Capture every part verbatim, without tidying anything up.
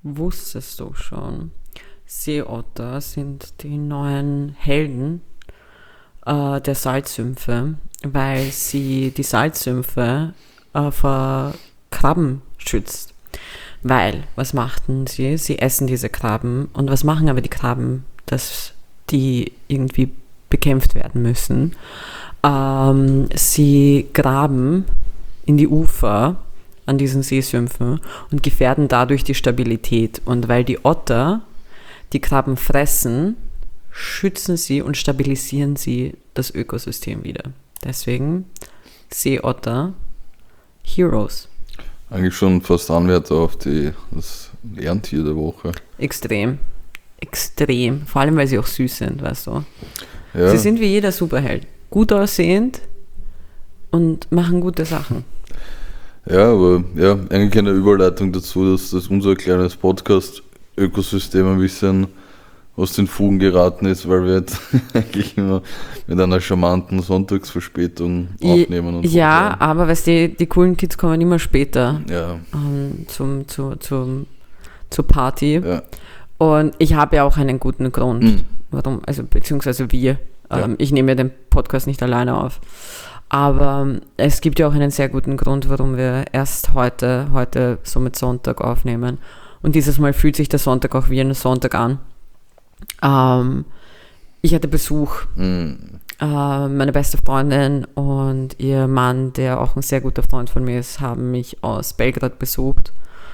wusstest du schon, Seeotter sind die neuen Helden äh, der Salzsümpfe, weil sie die Salzsümpfe äh, vor Krabben schützt. Weil, was machten sie? Sie essen diese Krabben. Und was machen aber die Krabben, dass die irgendwie bekämpft werden müssen? Ähm, sie graben in die Ufer an diesen Seesümpfen und gefährden dadurch die Stabilität. Und weil die Otter die Krabben fressen, schützen sie und stabilisieren sie das Ökosystem wieder. Deswegen Seeotter, Heroes. Eigentlich schon fast Anwärter auf die, das Ehrentier der Woche. Extrem. Extrem. Vor allem, weil sie auch süß sind, weißt du. Ja. Sie sind wie jeder Superheld. Gut aussehend und machen gute Sachen. Ja, aber ja, eigentlich eine Überleitung dazu, dass, dass unser kleines Podcast-Ökosystem ein bisschen aus den Fugen geraten ist, weil wir jetzt eigentlich immer mit einer charmanten Sonntagsverspätung aufnehmen. Und ja, so. aber weißt du, die, die coolen Kids kommen immer später ja. ähm, zum, zu, zum, zur Party. Ja. Und ich habe ja auch einen guten Grund, mhm. warum, also beziehungsweise wir. Ja. Ähm, ich nehme ja den Podcast nicht alleine auf. Aber es gibt ja auch einen sehr guten Grund, warum wir erst heute, heute so mit Sonntag aufnehmen. Und dieses Mal fühlt sich der Sonntag auch wie ein Sonntag an. Ähm, ich hatte Besuch. Mhm. Äh, meine beste Freundin und ihr Mann, der auch ein sehr guter Freund von mir ist, haben mich aus Belgrad besucht.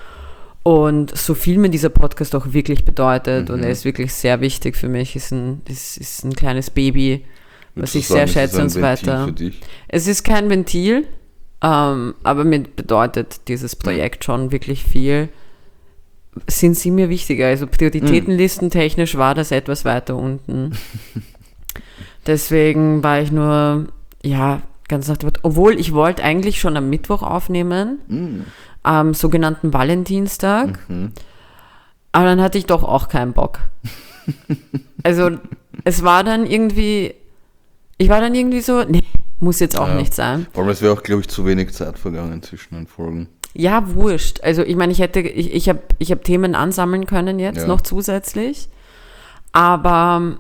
Und so viel mir dieser Podcast auch wirklich bedeutet, mhm. und er ist wirklich sehr wichtig für mich, ist ein, ist, ist ein kleines Baby, was ich sehr schätze und so weiter. Es ist kein Ventil, ähm, aber mir bedeutet dieses Projekt schon wirklich viel. Sind sie mir wichtiger? Also Prioritätenlisten technisch war das etwas weiter unten. Deswegen war ich nur, ja, ganz nach dem Wort, obwohl ich wollte eigentlich schon am Mittwoch aufnehmen, Mhm. am sogenannten Valentinstag, Mhm. aber dann hatte ich doch auch keinen Bock. Also es war dann irgendwie, ich war dann irgendwie so, nee, muss jetzt auch ja. nicht sein. Vor allem, es wäre auch, glaube ich, zu wenig Zeit vergangen zwischen den Folgen. Ja, wurscht. Also ich meine, ich hätte, ich, ich habe ich hab Themen ansammeln können jetzt ja. noch zusätzlich, aber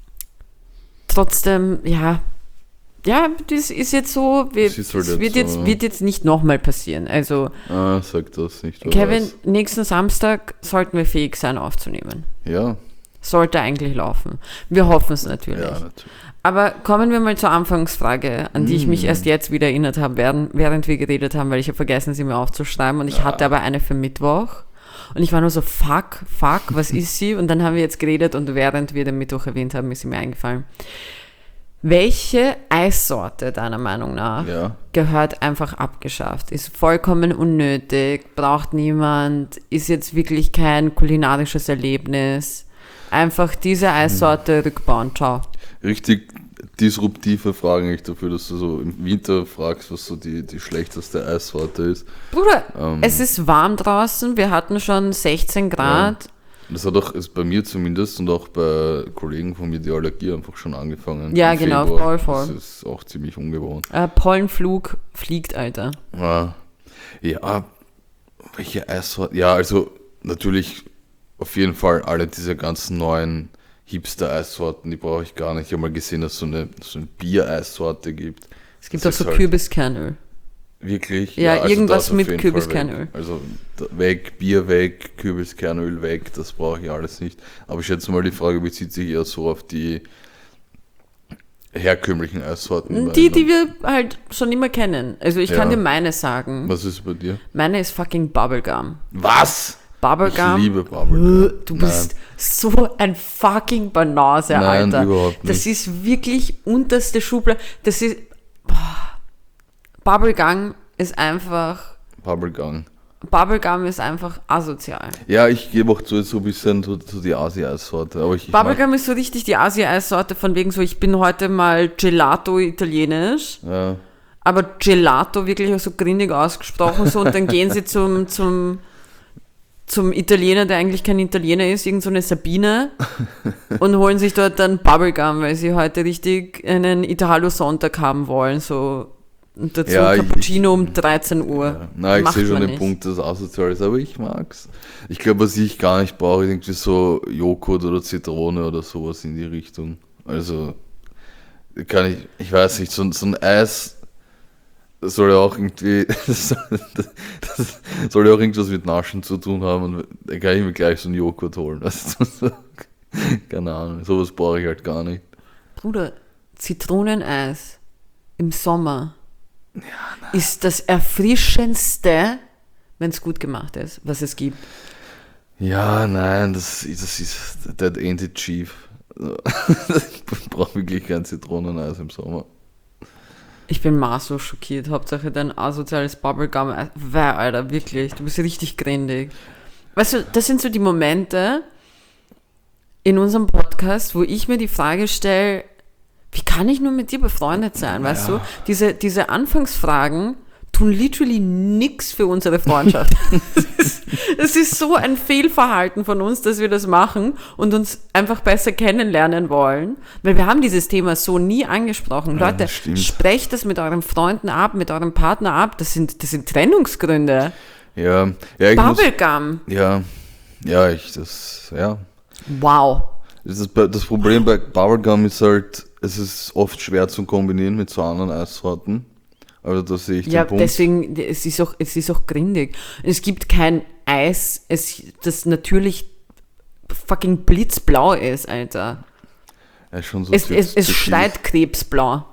trotzdem, ja, ja, das ist jetzt so, wir, Das ist halt das wird, jetzt jetzt, so. wird jetzt nicht nochmal passieren. Also Ah, sag das nicht. Kevin, was. nächsten Samstag sollten wir fähig sein aufzunehmen. Ja. Sollte eigentlich laufen. Wir hoffen es natürlich. Ja, natürlich. Aber kommen wir mal zur Anfangsfrage, an die ich mich Mm. erst jetzt wieder erinnert habe, während, während wir geredet haben, weil ich habe vergessen, sie mir aufzuschreiben und ich Ja. hatte aber eine für Mittwoch und ich war nur so, fuck, fuck, was ist sie? Und dann haben wir jetzt geredet und während wir den Mittwoch erwähnt haben, ist sie mir eingefallen. Welche Eissorte deiner Meinung nach Ja. gehört einfach abgeschafft? Ist vollkommen unnötig, braucht niemand, ist jetzt wirklich kein kulinarisches Erlebnis. Einfach diese Eissorte rückbauen, ciao. Richtig disruptive Fragen eigentlich dafür, dass du so im Winter fragst, was so die, die schlechteste Eissorte ist. Bruder, Ähm. es ist warm draußen, wir hatten schon sechzehn Grad. Das hat auch, ist bei mir zumindest und auch bei Kollegen von mir die Allergie einfach schon angefangen. Ja, im genau, Februar. voll, voll. Das ist auch ziemlich ungewohnt. Äh, Pollenflug fliegt, Alter. Ja, ja, welche Eissorte? Ja, also natürlich auf jeden Fall alle diese ganzen neuen Hipster-Eissorten, die brauche ich gar nicht. Ich habe mal gesehen, dass es so eine, so eine Bier-Eissorte gibt. Es gibt Das auch so ist halt Kürbiskernöl. Wirklich? Ja, also irgendwas das auf mit jeden Fall Kürbiskernöl. weg. Also da- weg, Bier weg, Kürbiskernöl weg, das brauche ich alles nicht. Aber ich schätze mal, die Frage bezieht sich eher so auf die herkömmlichen Eissorten. Die, weil- die wir halt schon immer kennen. Also ich kann Ja. dir meine sagen. Was ist bei dir? Meine ist fucking Bubblegum. Was? Bubblegum. Ich liebe Bubblegum. Du bist so ein fucking Banause, Nein, Alter. überhaupt nicht. Das ist wirklich unterste Schublade. Das ist... Boah. Bubblegum ist einfach... Bubblegum. Bubblegum ist einfach asozial. Ja, ich gebe auch zu, so ein bisschen zu, zu die Asi-Eissorte. Aber ich, ich mag, Bubblegum ist so richtig die Asia-Eissorte von wegen so, ich bin heute mal Gelato italienisch, ja, aber Gelato wirklich auch so grindig ausgesprochen so und dann gehen sie zum, zum, zum Italiener, der eigentlich kein Italiener ist, irgend so eine Sabine und holen sich dort dann Bubblegum, weil sie heute richtig einen Italo-Sonntag haben wollen, so Und dazu Ja, ich- Cappuccino um dreizehn Uhr. Ja. Nein, ich Macht sehe schon man den nicht. Punkt, dass es asozial ist, aber ich mag's. Ich glaube, was ich gar nicht brauche, ist irgendwie so Joghurt oder Zitrone oder sowas in die Richtung. Also, kann ich, ich weiß nicht, so, so ein Eis das soll ja auch irgendwie, das soll, das soll ja auch irgendwas mit Naschen zu tun haben und da kann ich mir gleich so einen Joghurt holen. Also, keine Ahnung, sowas brauche ich halt gar nicht. Bruder, Zitroneneis im Sommer ist das erfrischendste, wenn es gut gemacht ist, was es gibt. Ja, nein, das, das ist, that ain't it, Chief. Ich brauche wirklich kein Zitroneneis im Sommer. Ich bin maßlos schockiert. Hauptsache dein asoziales Bubblegum. Wer, Alter, wirklich. Du bist richtig grindig. Weißt du, das sind so die Momente in unserem Podcast, wo ich mir die Frage stelle, wie kann ich nur mit dir befreundet sein, weißt Ja. du? Diese, diese Anfangsfragen tun literally nix für unsere Freundschaft. Es ist so ein Fehlverhalten von uns, dass wir das machen und uns einfach besser kennenlernen wollen, weil wir haben dieses Thema so nie angesprochen. Ja, Leute, das stimmt. sprecht das mit euren Freunden ab, mit eurem Partner ab. Das sind, das sind Trennungsgründe. Ja, ja, ich muss, Bubblegum. ja, ja, ich, das, ja. Wow. Das, ist, bei- das Problem bei Bubblegum ist halt, es ist oft schwer zu kombinieren mit so anderen Eissorten. Also da sehe ich Ja, den Punkt. deswegen, es ist auch, es ist auch grindig. Es gibt kein Eis, es, das natürlich fucking blitzblau ist, Alter. Ja, schon so Es, zu- es, es zu viel. schreit krebsblau.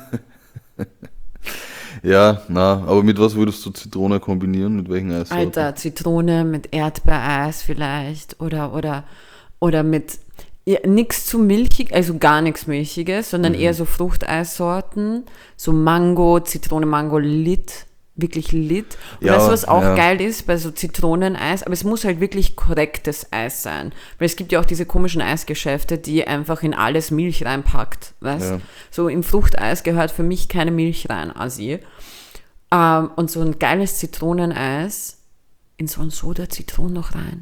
Ja, na, aber mit was würdest du Zitrone kombinieren? Mit welchen Eissorten? Alter, Zitrone mit Erdbeereis vielleicht oder, oder, oder mit ja, nichts zu milchig, also gar nichts Milchiges, sondern Mhm. eher so Fruchteissorten, so Mango, Zitrone, Mango, Lit, wirklich Lit. Und Ja, weißt du, was auch ja. geil ist bei so Zitroneneis, aber es muss halt wirklich korrektes Eis sein, weil es gibt ja auch diese komischen Eisgeschäfte, die einfach in alles Milch reinpackt, weißt? Ja. So im Fruchteis gehört für mich keine Milch rein, Asi. Ähm, und so ein geiles Zitroneneis in so ein Soda-Zitron noch rein.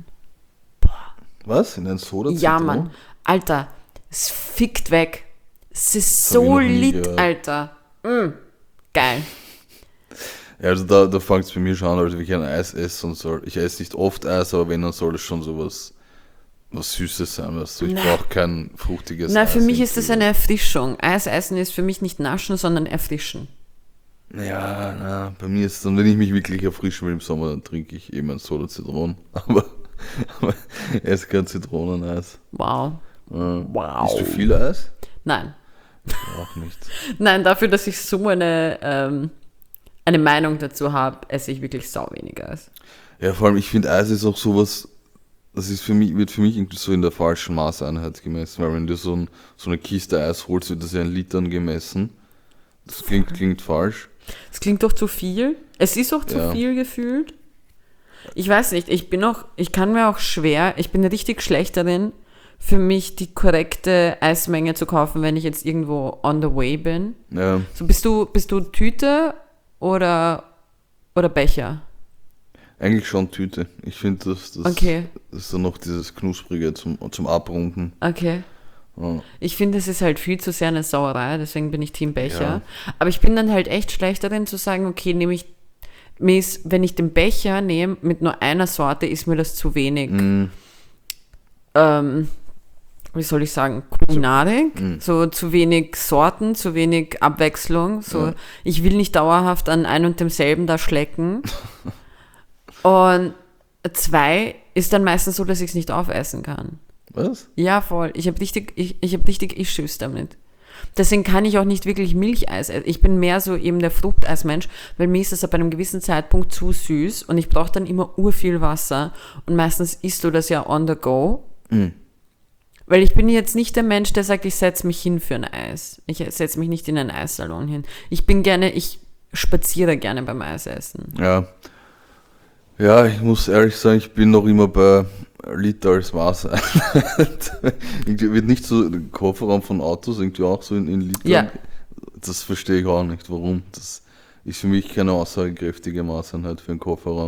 Was? In ein Soda? Ja, Zitron? Mann. Alter, es fickt weg. Es ist hab ich so noch nie lit, gehört. Alter. Mm, geil. Ja, also da, da fängt es bei mir schon an, als wenn ich ein Eis esse und soll. Ich esse nicht oft Eis, aber wenn, dann soll es schon sowas was Süßes sein, weißt du. Ich Na. brauche kein fruchtiges Na, Eis. für mich ist das irgendwie. eine Erfrischung. Eis essen ist für mich nicht naschen, sondern erfrischen. Ja, na, bei mir ist es dann, wenn ich mich wirklich erfrischen will im Sommer, dann trinke ich eben ein Soda Zitron. Aber, aber ich esse kein Zitroneneis. Wow. Ja. Wow. Isst du viel Eis? Nein. Auch nicht. Nein, dafür, dass ich so eine, ähm, eine Meinung dazu habe, esse ich wirklich sau wenig Eis. Ja, vor allem, ich finde, Eis ist auch sowas, das ist für mich, wird für mich irgendwie so in der falschen Maßeinheit gemessen, weil wenn du so, ein, so eine Kiste Eis holst, wird das ja in Litern gemessen. Das klingt, klingt falsch. Es klingt doch zu viel. Es ist auch zu Ja. viel gefühlt. Ich weiß nicht, ich bin auch, ich kann mir auch schwer, ich bin richtig schlecht darin, für mich die korrekte Eismenge zu kaufen, wenn ich jetzt irgendwo on the way bin. Ja, So, bist du, bist du Tüte oder, oder Becher? eigentlich schon Tüte. Ich finde, das, das, Okay. das ist dann noch dieses Knusprige zum, zum Abrunden. Okay. Ja. Ich finde, es ist halt viel zu sehr eine Sauerei, deswegen bin ich Team Becher. Ja. Aber ich bin dann halt echt schlecht darin zu sagen, okay, nehme ich, mir ist, wenn ich den Becher nehme mit nur einer Sorte, ist mir das zu wenig. Mm, Ähm, wie soll ich sagen, Kulinarik, Mhm. so zu wenig Sorten, zu wenig Abwechslung. So, Ja. ich will nicht dauerhaft an ein und demselben da schlecken. Und zwei ist dann meistens so, dass ich es nicht aufessen kann. was? Ja, voll. Ich habe richtig, ich, ich hab richtig Issues damit. Deswegen kann ich auch nicht wirklich Milcheis essen. Ich bin mehr so eben der Fruchteismensch, weil mir ist das ab einem gewissen Zeitpunkt zu süß und ich brauche dann immer urviel Wasser und meistens isst du das ja on the go. Mm. Weil ich bin jetzt nicht der Mensch, der sagt, ich setze mich hin für ein Eis. Ich setze mich nicht in einen Eissalon hin. Ich bin gerne, ich spaziere gerne beim Eisessen. Ja. Ja, ich muss ehrlich sagen, ich bin noch immer bei Liter als Maßeinheit. Irgendwie wird nicht so der Kofferraum von Autos irgendwie auch so in, in Litern. Ja. Das verstehe ich auch nicht, warum. Das ist für mich keine aussagekräftige Maßeinheit für einen Kofferraum.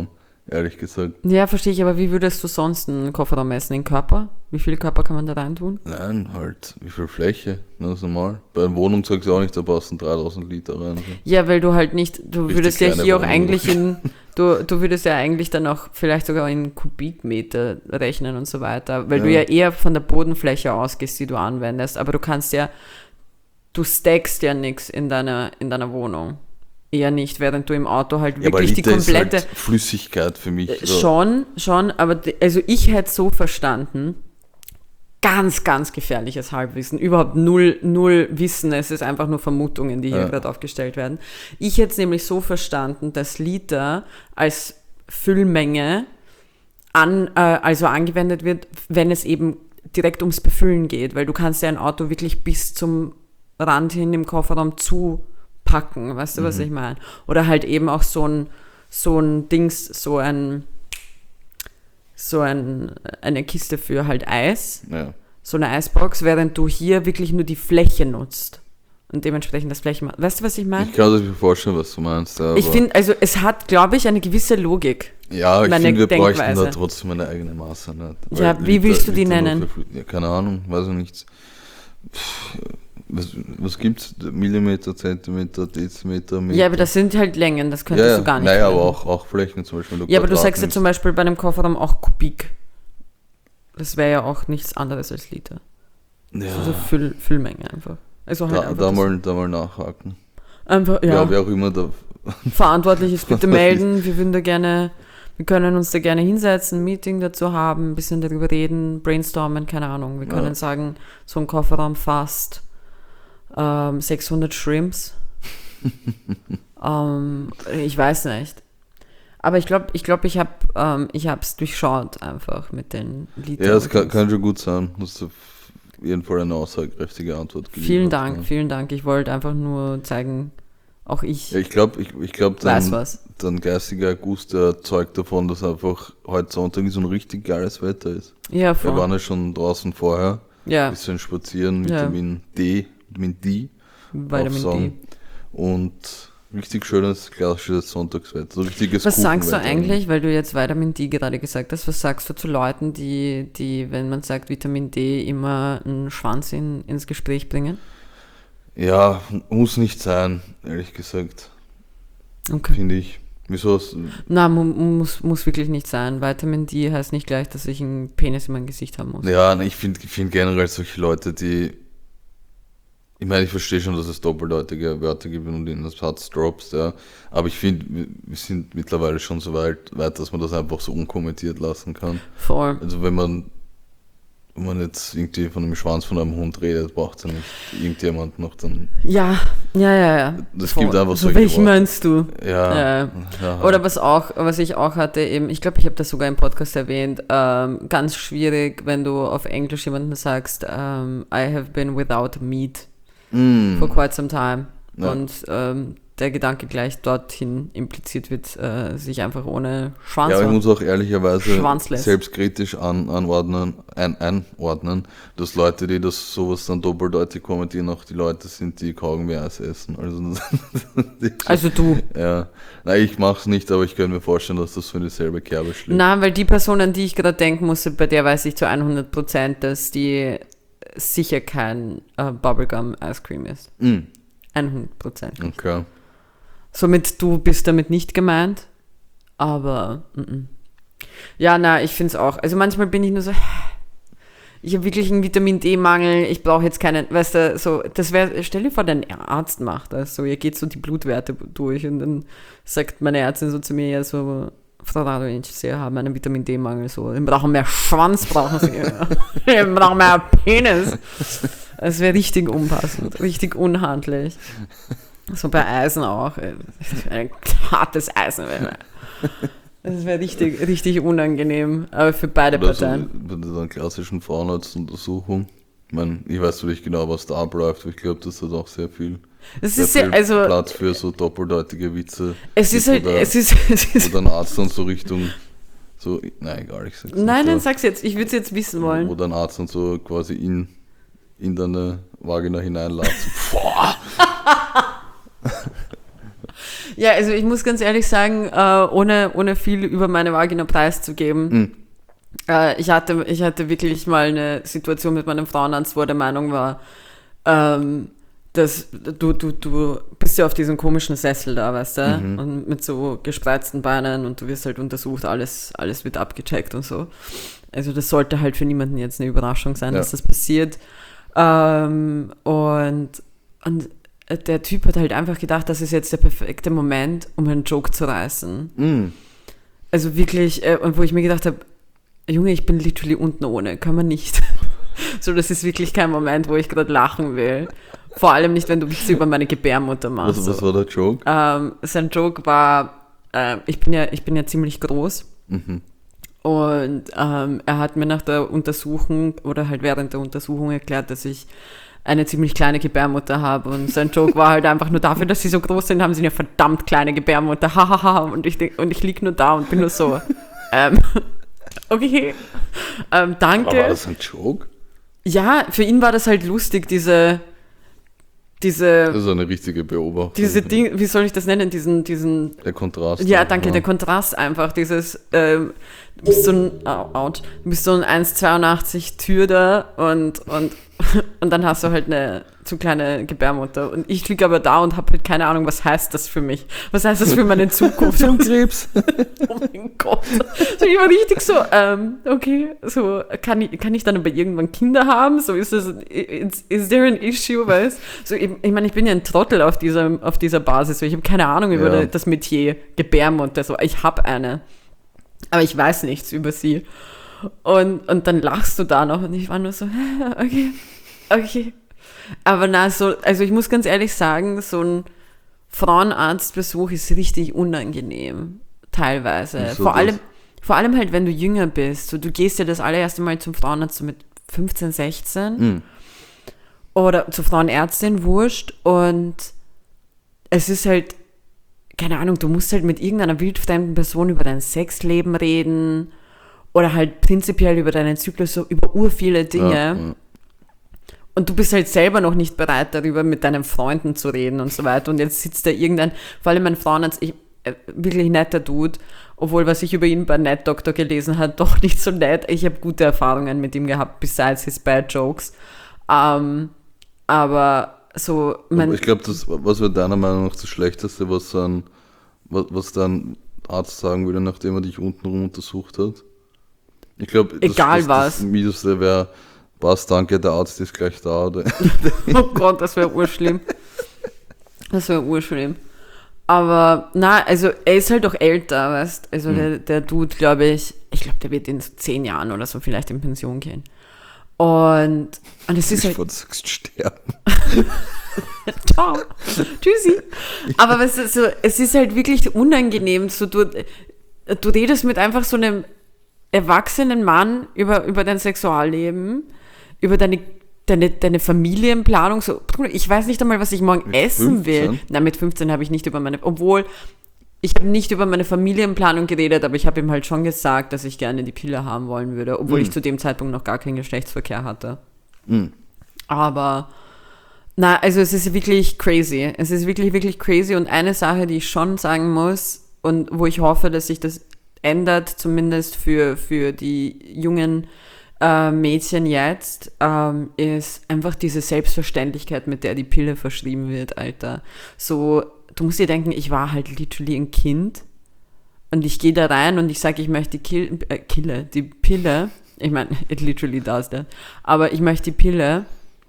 ehrlich gesagt. Ja, verstehe ich, aber wie würdest du sonst einen Kofferraum messen? Den Körper? Wie viel Körper kann man da rein tun? Nein, halt, wie viel Fläche? Ganz normal. Bei einer Wohnung sagst du auch nicht, da passen dreitausend Liter rein. Ja, weil du halt nicht, du Richtig würdest ja kleine hier auch Wohnung. eigentlich in, du, du würdest ja eigentlich dann auch vielleicht sogar in Kubikmeter rechnen und so weiter, weil Ja. du ja eher von der Bodenfläche ausgehst, die du anwendest, aber du kannst ja, du stackst ja nichts in deiner, in deiner Wohnung. Eher nicht, während du im Auto halt Ja, aber wirklich die Liter komplette... ist halt Flüssigkeit für mich. Äh, so. Schon, schon, aber die, also ich hätte so verstanden, ganz, ganz gefährliches Halbwissen, überhaupt null, null Wissen, es ist einfach nur Vermutungen, die hier Ja. gerade aufgestellt werden. Ich hätte es nämlich so verstanden, dass Liter als Füllmenge an, äh, also angewendet wird, wenn es eben direkt ums Befüllen geht, weil du kannst ja ein Auto wirklich bis zum Rand hin im Kofferraum zupacken, weißt du, was Mhm. ich meine? Oder halt eben auch so ein, so ein Dings, so ein, so ein, eine Kiste für halt Eis, Ja. so eine Eisbox, während du hier wirklich nur die Fläche nutzt und dementsprechend das Flächen. Weißt du, was ich meine? Ich kann mir vorstellen, was du meinst. Aber Ich finde, also es hat, glaube ich, eine gewisse Logik. ja, ich meine finde, wir bräuchten Denkweise. da trotzdem eine eigene Maße. Nicht? Ja, Weil wie willst du die nur nennen? für Flü- Ja, keine Ahnung, weiß ich nicht. Pff, Was, was gibt's? Millimeter, Zentimeter, Dezimeter, Meter? Ja, aber das sind halt Längen, das könntest ja, du gar nicht. Naja, nennen. aber auch, auch Flächen zum Beispiel. wenn Ja, aber du Quadrat sagst ja nimmst. zum Beispiel bei einem Kofferraum auch Kubik. Das wäre ja auch nichts anderes als Liter. Ja, Also Füll, Füllmenge einfach. Also halt da, einfach, da, das- mal, da mal nachhaken. einfach Ja. ja, Wer auch immer da. Verantwortliches bitte melden. Wir würden da gerne, wir können uns da gerne hinsetzen, ein Meeting dazu haben, ein bisschen darüber reden, brainstormen, keine Ahnung. Wir können Ja. sagen, so ein Kofferraum fasst ähm, sechshundert Shrimps. ähm, ich weiß nicht. Aber ich glaube, ich glaube, ich habe ähm, ich habe es durchschaut einfach mit den Litern. Ja, das kann, kann schon gut sein. Hast du auf jeden Fall eine aussagekräftige Antwort geliefert. Vielen Dank, Ja. vielen Dank. Ich wollte einfach nur zeigen, auch ich Ja, ich glaube, ich, ich glaub, weiß dein, was. dein geistiger Gust der zeugt davon, dass einfach heute Sonntag so ein richtig geiles Wetter ist. Ja, Wir waren voll. ja schon draußen vorher, Ja, bisschen spazieren, Ja. Vitamin D, Vitamin D Vitamin D. aufsaugen. Und richtig schönes, klassisches Sonntagswetter. So richtiges Was sagst du Kuchenwetter. eigentlich, weil du jetzt Vitamin D gerade gesagt hast, was sagst du zu Leuten, die, die wenn man sagt Vitamin D, immer einen Schwanz in, ins Gespräch bringen? Ja, muss nicht sein, ehrlich gesagt, Okay. finde ich. Wieso? hast- Na, mu muss, muss wirklich nicht sein. Vitamin D heißt nicht gleich, dass ich einen Penis in meinem Gesicht haben muss. Ja, ne, ich finde ich find generell solche Leute, die. Ich meine, ich verstehe schon, dass es doppeldeutige Wörter gibt und in das Satz droppst, ja. Aber ich finde, wir wir sind mittlerweile schon so weit, weit, dass man das einfach so unkommentiert lassen kann. Voll. Also wenn man, wenn man jetzt irgendwie von einem Schwanz von einem Hund redet, braucht es ja nicht irgendjemand noch dann. Ja, ja, ja, ja. Das Voll. gibt einfach so. solche Welchen Worte. meinst du? Ja. Ja. ja. Oder was auch, was ich auch hatte, eben, ich glaube, ich habe das sogar im Podcast erwähnt, ähm, ganz schwierig, wenn du auf Englisch jemanden sagst, ähm, I have been without meat Mm. for quite some time. Ja. Und ähm, der Gedanke gleich dorthin impliziert wird, äh, sich einfach ohne Schwanz. Ja, aber ich muss auch ehrlicherweise Schwanzless. selbstkritisch an, anordnen, ein, einordnen, dass Leute, die das sowas dann doppeldeutig kommentieren, auch die Leute sind, die Kaugummi-Eis essen. Also, das, also du. ja, nein, ich mach's nicht, aber ich könnte mir vorstellen, dass das so in dieselbe Kerbe schlägt. Nein, weil die Person, an die ich gerade denken musste, bei der weiß ich zu hundert Prozent, dass die sicher kein äh, Bubblegum Ice Cream ist. Mm, hundert Prozent. okay. Somit, du bist damit nicht gemeint, aber mm -mm. ja, na, ich finde es auch. Also manchmal bin ich nur so, ich habe wirklich einen Vitamin D-Mangel, ich brauche jetzt keinen, weißt du, so, das wäre, stell dir vor, dein Arzt macht das, so, ihr geht so die Blutwerte durch und dann sagt meine Ärztin so zu mir, ja, so, Frau Radovic, Sie haben einen Vitamin D-Mangel, so, wir brauchen mehr Schwanz, brauchen Sie, wir brauchen mehr Penis. Das wäre richtig unpassend, richtig unhandlich. So bei Eisen auch. Ein hartes Eisen. Das wäre richtig, richtig unangenehm, aber für beide Oder so Parteien. bei dieser klassischen Frauenarztuntersuchung. Ich meine, ich weiß nicht genau, was da abläuft, aber ich glaube, das hat auch sehr viel, Das sehr ist ja, viel also, Platz für so doppeldeutige Witze. es ist halt, Oder- es ist, es Wo ist, dann Arzt dann so Richtung, so, nein, egal, ich sag's nicht. nein, nein, aber sag's jetzt, ich würde es jetzt wissen Wo wollen. dann Arzt dann so quasi in, in deine Vagina hineinlässt. Boah! Ja, also ich muss ganz ehrlich sagen, äh, ohne, ohne viel über meine Vagina preiszugeben, Mhm. äh, ich, hatte, ich hatte wirklich mal eine Situation mit meinem Frauenarzt, wo er der Meinung war, ähm, dass du, du, du bist ja auf diesem komischen Sessel da, weißt du, Mhm. und mit so gespreizten Beinen und du wirst halt untersucht, alles, alles wird abgecheckt und so. Also das sollte halt für niemanden jetzt eine Überraschung sein, Ja. dass das passiert. Ähm, und, und der Typ hat halt einfach gedacht, das ist jetzt der perfekte Moment, um einen Joke zu reißen. Mhm. Also wirklich, äh, und wo ich mir gedacht habe, Junge, ich bin literally unten ohne, kann man nicht. So, das ist wirklich kein Moment, wo ich gerade lachen will. Vor allem nicht, wenn du Witze über meine Gebärmutter machst. Was, was so. war der Joke? Ähm, sein Joke war, äh, ich, bin ja, ich bin ja ziemlich groß. Mhm. Und ähm, er hat mir nach der Untersuchung oder halt während der Untersuchung erklärt, dass ich eine ziemlich kleine Gebärmutter habe. Und sein Joke war halt einfach nur dafür, dass sie so groß sind, haben sie eine verdammt kleine Gebärmutter. Hahaha. und ich, denk- und ich lieg nur da und bin nur so, ähm, okay, ähm, danke. Aber war das ein Joke? Ja, für ihn war das halt lustig, diese, diese, Das ist eine richtige Beobachtung. diese Ding, wie soll ich das nennen, diesen, diesen, Der Kontrast. ja, danke, der Kontrast einfach, dieses, ähm, du bist so ein, au- out, du bist so ein eins Komma zweiundachtzig Tür da und, und, und dann hast du halt eine zu kleine Gebärmutter und ich liege aber da und habe halt keine Ahnung, was heißt das für mich? Was heißt das für meine Zukunft? Krebs. Oh mein Gott. So, ich war richtig so, ähm, okay, so, kann ich, kann ich dann aber irgendwann Kinder haben? So, ist das, is, is there an issue, weißt? So, ich, ich meine, ich bin ja ein Trottel auf dieser, auf dieser Basis, so, ich habe keine Ahnung über Ja. das Metier Gebärmutter, so, ich habe eine, aber ich weiß nichts über sie. Und, und dann lachst du da noch und ich war nur so, okay, okay. Aber na, so, also ich muss ganz ehrlich sagen, so ein Frauenarztbesuch ist richtig unangenehm, teilweise. Wieso Vor das? allem, vor allem halt, wenn du jünger bist. So, du gehst ja das allererste Mal zum Frauenarzt so mit fünfzehn, sechzehn Mhm. oder zur Frauenärztin, wurscht. Und es ist halt, keine Ahnung, du musst halt mit irgendeiner wildfremden Person über dein Sexleben reden oder halt prinzipiell über deinen Zyklus, so über urviele Dinge. Ja, ja. Und du bist halt selber noch nicht bereit, darüber mit deinen Freunden zu reden und so weiter. Und jetzt sitzt da irgendein, vor allem mein Frauenarzt, ich, äh, wirklich netter Dude, obwohl was ich über ihn bei Net Doctor gelesen habe, doch nicht so nett. Ich habe gute Erfahrungen mit ihm gehabt, besides his bad jokes. Ähm, aber so, mein, Aber ich glaube, das, was wäre deiner Meinung nach das Schlechteste, was ein, was, was dein Arzt sagen würde, nachdem er dich untenrum untersucht hat? Ich glaube, das, Egal das, was. das Mieseste wäre, was, danke, der Arzt ist gleich da. Oder? oh Gott, das wäre urschlimm. Das wäre urschlimm. Aber, na, also er ist halt auch älter, weißt, also Mhm. der, der Dude, glaube ich, ich glaube, der wird in so zehn Jahren oder so vielleicht in Pension gehen. Und, und es ist Ich halt, wollte sagst sterben. ciao, tschüssi. Aber weißt du, so, es ist halt wirklich unangenehm, so du, du redest mit einfach so einem erwachsenen Mann über, über dein Sexualleben, über deine, deine, deine Familienplanung, so, ich weiß nicht einmal, was ich morgen Mit essen will. fünfzehn? Nein, mit fünfzehn habe ich nicht über meine, obwohl, ich habe nicht über meine Familienplanung geredet, aber ich habe ihm halt schon gesagt, dass ich gerne die Pille haben wollen würde, obwohl Mhm. ich zu dem Zeitpunkt noch gar keinen Geschlechtsverkehr hatte. Mhm. Aber, na, also es ist wirklich crazy. Es ist wirklich, wirklich crazy. Und eine Sache, die ich schon sagen muss und wo ich hoffe, dass sich das ändert, zumindest für, für die jungen äh, Mädchen jetzt, ähm, ist einfach diese Selbstverständlichkeit, mit der die Pille verschrieben wird, Alter. So, du musst dir denken, ich war halt literally ein Kind und ich gehe da rein und ich sage, ich möchte die Kill, äh, Kille, die Pille, ich meine, it literally does that, aber ich möchte die Pille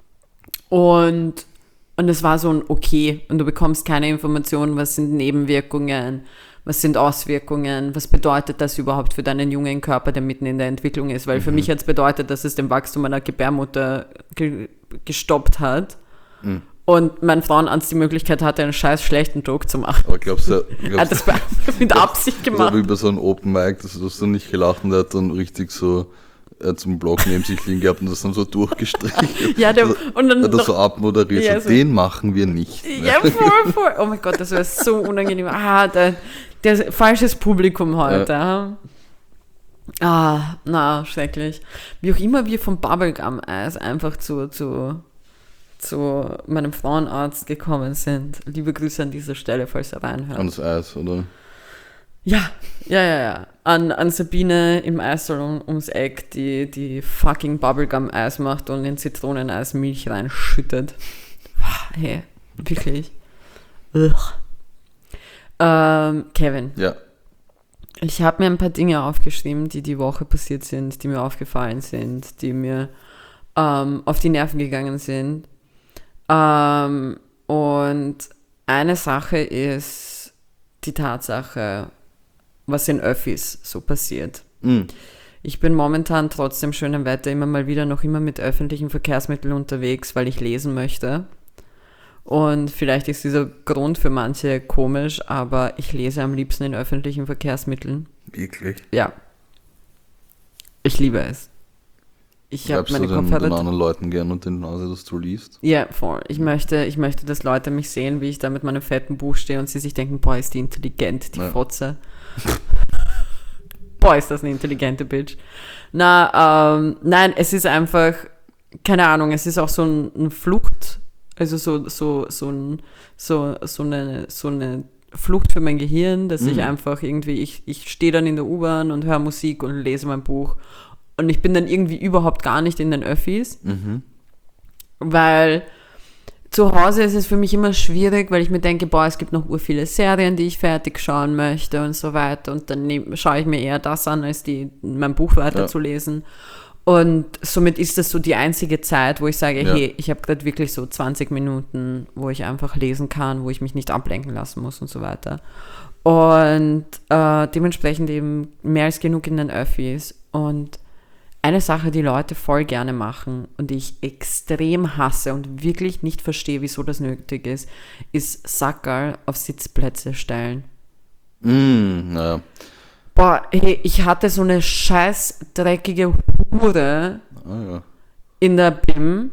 und und es war so ein okay und du bekommst keine Informationen, was sind Nebenwirkungen, was sind Auswirkungen, was bedeutet das überhaupt für deinen jungen Körper, der mitten in der Entwicklung ist, weil für mich hat es bedeutet, dass es den Wachstum meiner Gebärmutter ge- gestoppt hat Mhm. und mein Frauenarzt die Möglichkeit hatte, einen scheiß schlechten Joke zu machen. Aber glaubst du, Er hat glaubst das mit Absicht du, gemacht. wie bei so einem Open Mic, dass du das dann nicht gelacht und er hat dann richtig so äh, zum Blog neben sich liegen gehabt und das dann so durchgestrichen. Ja, der, und dann Hat er noch, so abmoderiert, Ja, so, so- den machen wir nicht. ja, voll, voll. Oh mein Gott, das wäre so unangenehm. Ah, der, der falsches Publikum heute. Ja. Ah, na, schrecklich. Wie auch immer wir vom Bubblegum-Eis einfach zu, zu, zu meinem Frauenarzt gekommen sind. Liebe Grüße an dieser Stelle, falls er reinhört. An das Eis, oder? Ja, ja, ja, ja. An, an Sabine im Eissalon ums Eck, die, die fucking Bubblegum-Eis macht und in Zitroneneis Milch reinschüttet. Hey, wirklich. Ugh. Ähm, Kevin. Ja. Ich habe mir ein paar Dinge aufgeschrieben, die die Woche passiert sind, die mir aufgefallen sind, die mir ähm, auf die Nerven gegangen sind. Ähm, und eine Sache ist die Tatsache, was in Öffis so passiert. Mm. Ich bin momentan trotz dem schönen Wetter immer mal wieder noch immer mit öffentlichen Verkehrsmitteln unterwegs, weil ich lesen möchte. Und vielleicht ist dieser Grund für manche komisch, aber ich lese am liebsten in öffentlichen Verkehrsmitteln. Wirklich? Ja. Ich liebe es. Ich habe Schreibst meine du den, Kopfhörer... den anderen Leuten gern und den Nase, dass du liest? Ja, voll. Ich möchte, ich möchte, dass Leute mich sehen, wie ich da mit meinem fetten Buch stehe und sie sich denken, boah, ist die intelligent, die Ja. Fotze. Boah, ist das eine intelligente Bitch. Na, ähm, nein, es ist einfach, keine Ahnung, es ist auch so ein, ein Flucht, also so, so, so, ein, so, so, eine, so eine Flucht für mein Gehirn, dass Mhm. ich einfach irgendwie, ich, ich stehe dann in der U-Bahn und höre Musik und lese mein Buch und ich bin dann irgendwie überhaupt gar nicht in den Öffis, Mhm. weil zu Hause ist es für mich immer schwierig, weil ich mir denke, boah, es gibt noch ur viele Serien, die ich fertig schauen möchte und so weiter. Und dann nehm, schaue ich mir eher das an, als die, mein Buch weiterzulesen. Ja. Und somit ist das so die einzige Zeit, wo ich sage, Ja. hey, ich habe gerade wirklich so zwanzig Minuten, wo ich einfach lesen kann, wo ich mich nicht ablenken lassen muss und so weiter. Und äh, dementsprechend eben mehr als genug in den Öffis. Und eine Sache, die Leute voll gerne machen und die ich extrem hasse und wirklich nicht verstehe, wieso das nötig ist, ist Sackerl auf Sitzplätze stellen. Mm, naja. Boah, hey, ich hatte so eine scheiß dreckige Hure Ah, ja. in der B I M,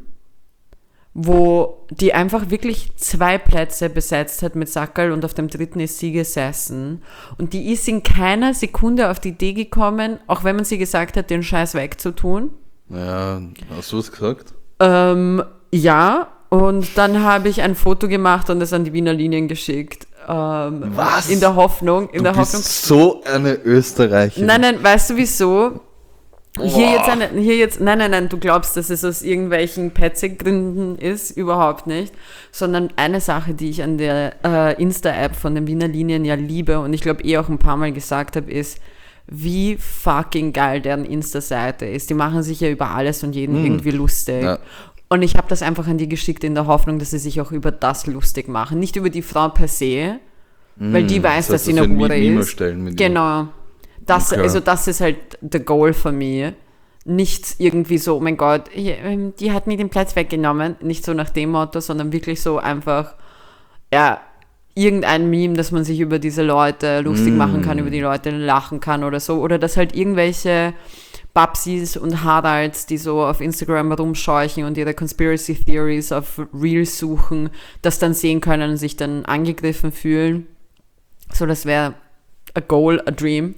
wo die einfach wirklich zwei Plätze besetzt hat mit Sackerl und auf dem dritten ist sie gesessen. Und die ist in keiner Sekunde auf die Idee gekommen, auch wenn man sie gesagt hat, den Scheiß wegzutun. Naja, hast du was gesagt? Ähm, ja, und dann habe ich ein Foto gemacht und es an die Wiener Linien geschickt. Ähm, Was? In der Hoffnung, in Du der bist Hoffnung. so eine Österreicherin. Nein, nein, weißt du wieso? Hier Boah. jetzt, eine, hier jetzt, nein, nein, nein, du glaubst, dass es aus irgendwelchen Petzig-Gründen ist, überhaupt nicht, sondern eine Sache, die ich an der äh, Insta-App von den Wiener Linien ja liebe und ich glaube eh auch ein paar Mal gesagt habe, ist, wie fucking geil deren Insta-Seite ist. Die machen sich ja über alles und jeden Mm. irgendwie lustig. Ja. Und ich habe das einfach an die geschickt in der Hoffnung, dass sie sich auch über das lustig machen. Nicht über die Frau per se, weil die weiß, das heißt, dass sie dass eine wir Hure Meme ist. erstellen mit ihr. Genau. Das, Okay. Also das ist halt the goal von mir. Nicht irgendwie so, oh mein Gott, die, die hat mir den Platz weggenommen. Nicht so nach dem Motto, sondern wirklich so einfach, ja, irgendein Meme, dass man sich über diese Leute lustig Mm. machen kann, über die Leute lachen kann oder so. Oder dass halt irgendwelche Babsis und Haralds, die so auf Instagram rumscheuchen und ihre Conspiracy Theories auf Reels suchen, das dann sehen können und sich dann angegriffen fühlen. So, das wäre a goal, a dream.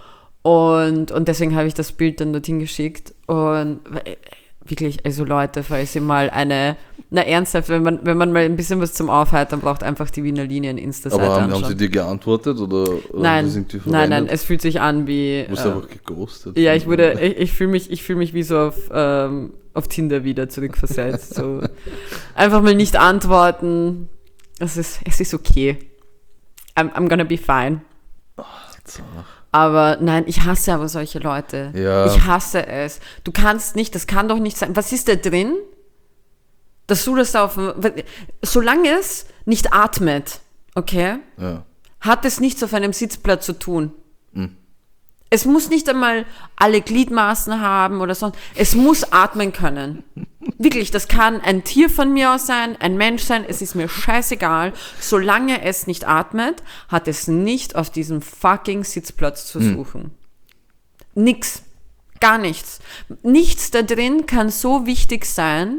Und, und deswegen habe ich das Bild dann dorthin geschickt. Und wirklich, also Leute, falls ihr mal eine, na ernsthaft, wenn man, wenn man mal ein bisschen was zum Aufheitern braucht, einfach die Wiener Linien Insta-Seite Aber haben, anschauen. haben sie dir geantwortet oder, oder Nein, sind die nein, verwendet? nein, es fühlt sich an wie... Du bist äh, einfach geghostet. ja, ich wurde, ich, ich fühle mich, ich fühle mich wie so auf, ähm, auf Tinder wieder zurückversetzt. So. Einfach mal nicht antworten. Es ist, es ist okay. I'm, I'm gonna be fine. So. Aber nein, ich hasse aber solche Leute. Ja. Ich hasse es. Du kannst nicht, das kann doch nicht sein. Was ist da drin? Dass du das auf, solange es nicht atmet, okay, Ja. hat es nichts auf einem Sitzplatz zu tun. Mhm. Es muss nicht einmal alle Gliedmaßen haben oder sonst. Es muss atmen können. Wirklich, das kann ein Tier von mir aus sein, ein Mensch sein, es ist mir scheißegal. Solange es nicht atmet, hat es nicht auf diesem fucking Sitzplatz zu suchen. Hm. Nix. Gar nichts. Nichts da drin kann so wichtig sein,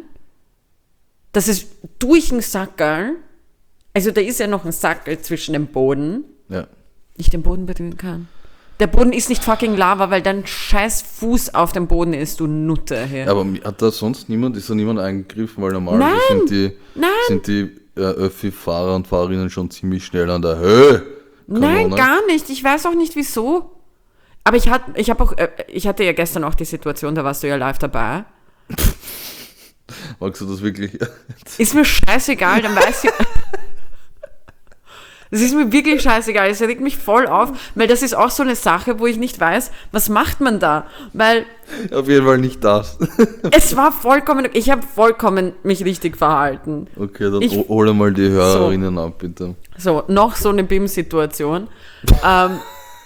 dass es durch den Sackerl, also da ist ja noch ein Sackerl zwischen dem Boden, Ja. nicht den Boden berühren kann. Der Boden ist nicht fucking Lava, weil dein scheiß Fuß auf dem Boden ist, du Nutte. Hier. Aber hat da sonst niemand, ist da niemand eingegriffen? Weil normal Nein, sind die, nein. sind die äh, Öffi-Fahrer und Fahrerinnen schon ziemlich schnell an der Höhe. Nein, gar nicht. Ich weiß auch nicht, wieso. Aber ich, hat, ich, hab auch, äh, ich hatte ja gestern auch die Situation, da warst du ja live dabei. Magst du das wirklich? Ist mir scheißegal, dann weiß ich... Es ist mir wirklich scheißegal, es regt mich voll auf, weil das ist auch so eine Sache, wo ich nicht weiß, was macht man da? Weil... Auf jeden Fall nicht das. Es war vollkommen... Ich habe vollkommen mich richtig verhalten. Okay, dann Ich- hole mal die Hörerinnen so. ab, bitte. So, noch so eine B I M-Situation. ähm,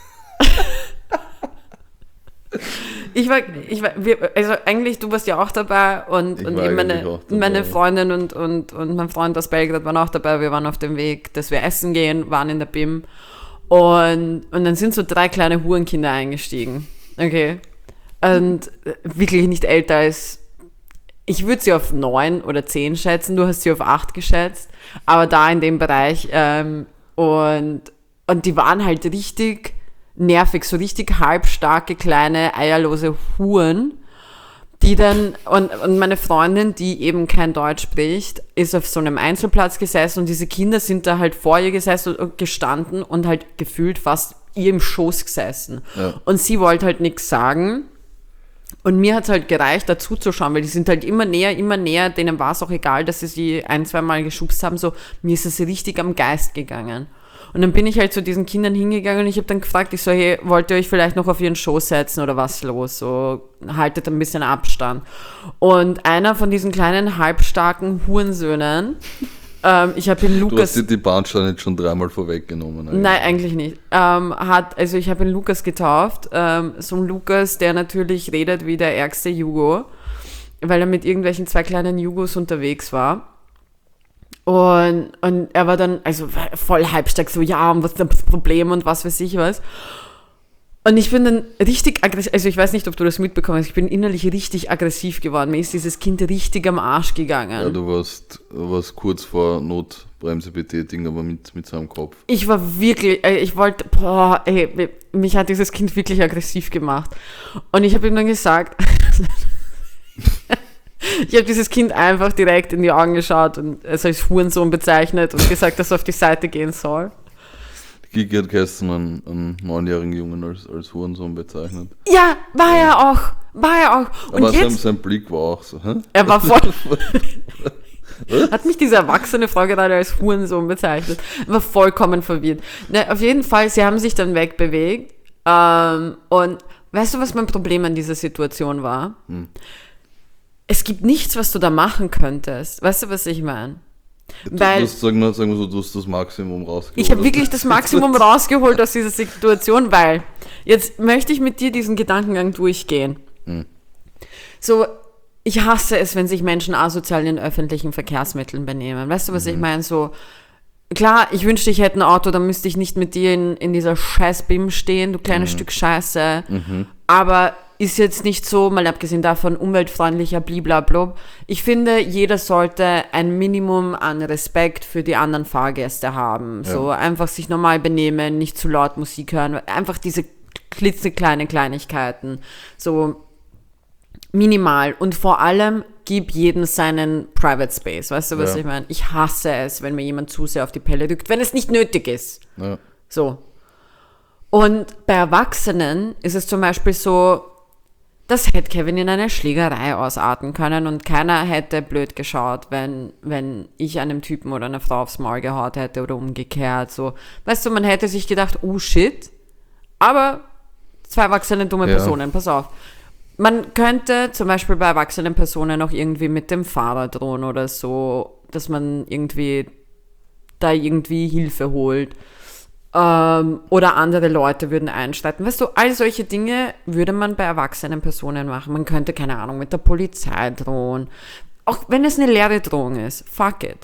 ich war, ich war, wir, also eigentlich, du warst ja auch dabei und, Ich und war eben meine, eigentlich auch dabei. meine Freundin und, und, und mein Freund aus Belgrad waren auch dabei. Wir waren auf dem Weg, dass wir essen gehen, waren in der B I M und, und dann sind so drei kleine Hurenkinder eingestiegen. Okay. Und wirklich nicht älter als, ich würde sie auf neun oder zehn schätzen, du hast sie auf acht geschätzt, aber da in dem Bereich ähm, und, und die waren halt richtig nervig, so richtig halbstarke, kleine, eierlose Huren, die dann, und, und meine Freundin, die eben kein Deutsch spricht, ist auf so einem Einzelplatz gesessen und diese Kinder sind da halt vor ihr gesessen und gestanden und halt gefühlt fast ihr im Schoß gesessen. Ja. Und sie wollte halt nichts sagen. Und mir hat es halt gereicht, dazu zu schauen, weil die sind halt immer näher, immer näher, denen war es auch egal, dass sie sie ein, zwei Mal geschubst haben, so, mir ist es richtig am Geist gegangen. Und dann bin ich halt zu diesen Kindern hingegangen und ich habe dann gefragt, ich so, hey, wollt ihr euch vielleicht noch auf ihren Schoß setzen oder was los? So, haltet ein bisschen Abstand. Und einer von diesen kleinen, halbstarken Hurensöhnen, ähm, ich habe ihn Du hast Lukas... dir die Bahnsteine jetzt schon dreimal vorweggenommen. eigentlich. Nein, eigentlich nicht. Ähm, hat, also ich habe ihn Lukas getauft. Ähm, so ein Lukas, der natürlich redet wie der ärgste Jugo, weil er mit irgendwelchen zwei kleinen Jugos unterwegs war. Und, und er war dann, also voll halbstark, so, ja, und was ist das Problem und was weiß ich was. Und ich bin dann richtig aggressiv, also ich weiß nicht, ob du das mitbekommen hast, ich bin innerlich richtig aggressiv geworden. Mir ist dieses Kind richtig am Arsch gegangen. Ja, du warst, du warst kurz vor Notbremse betätigen, aber mit, mit seinem Kopf. Ich war wirklich, äh, ich wollte, boah, ey, mich hat dieses Kind wirklich aggressiv gemacht. Und ich habe ihm dann gesagt, ich habe dieses Kind einfach direkt in die Augen geschaut und es als Hurensohn bezeichnet und gesagt, dass er auf die Seite gehen soll. Kiki hat gestern einen, einen neunjährigen Jungen als, als Hurensohn bezeichnet. Ja, war er auch, war er auch. Und aber sein, jetzt, sein Blick war auch so, hä? er war voll, hat mich diese erwachsene Frau gerade als Hurensohn bezeichnet. Er war vollkommen verwirrt. Na, auf jeden Fall, sie haben sich dann wegbewegt. Ähm, und weißt du, was mein Problem an dieser Situation war? Hm. Es gibt nichts, was du da machen könntest. Weißt du, was ich meine? Du, Weil das, sagen, wir, sagen wir so, du hast das Maximum rausgeholt. ich habe wirklich das Maximum rausgeholt aus dieser Situation, weil jetzt möchte ich mit dir diesen Gedankengang durchgehen. Hm. So, ich hasse es, wenn sich Menschen asozial in öffentlichen Verkehrsmitteln benehmen. Weißt du, was Mhm. ich meine? So, klar, ich wünschte, ich hätte ein Auto, dann müsste ich nicht mit dir in, in dieser scheiß B I M stehen, du kleines Mhm. Stück Scheiße. Mhm. Aber ist jetzt nicht so, mal abgesehen davon, umweltfreundlicher, blablabla. Ich finde, jeder sollte ein Minimum an Respekt für die anderen Fahrgäste haben. Ja. So einfach sich normal benehmen, nicht zu laut Musik hören, einfach diese klitzekleine Kleinigkeiten. So minimal. Und vor allem, gib jedem seinen Private Space. Weißt du, was Ja. ich meine? Ich hasse es, wenn mir jemand zu sehr auf die Pelle rückt, wenn es nicht nötig ist. Ja. So. Und bei Erwachsenen ist es zum Beispiel so, das hätte Kevin in eine Schlägerei ausarten können und keiner hätte blöd geschaut, wenn, wenn ich einem Typen oder einer Frau aufs Maul gehaut hätte oder umgekehrt. So. Weißt du, man hätte sich gedacht, oh shit, aber zwei erwachsene dumme Ja. Personen, pass auf. Man könnte zum Beispiel bei erwachsenen Personen auch irgendwie mit dem Fahrer drohen oder so, dass man irgendwie da irgendwie Hilfe holt. Ähm, oder andere Leute würden einschreiten. Weißt du, all solche Dinge würde man bei erwachsenen Personen machen. Man könnte, keine Ahnung, mit der Polizei drohen. Auch wenn es eine leere Drohung ist. Fuck it.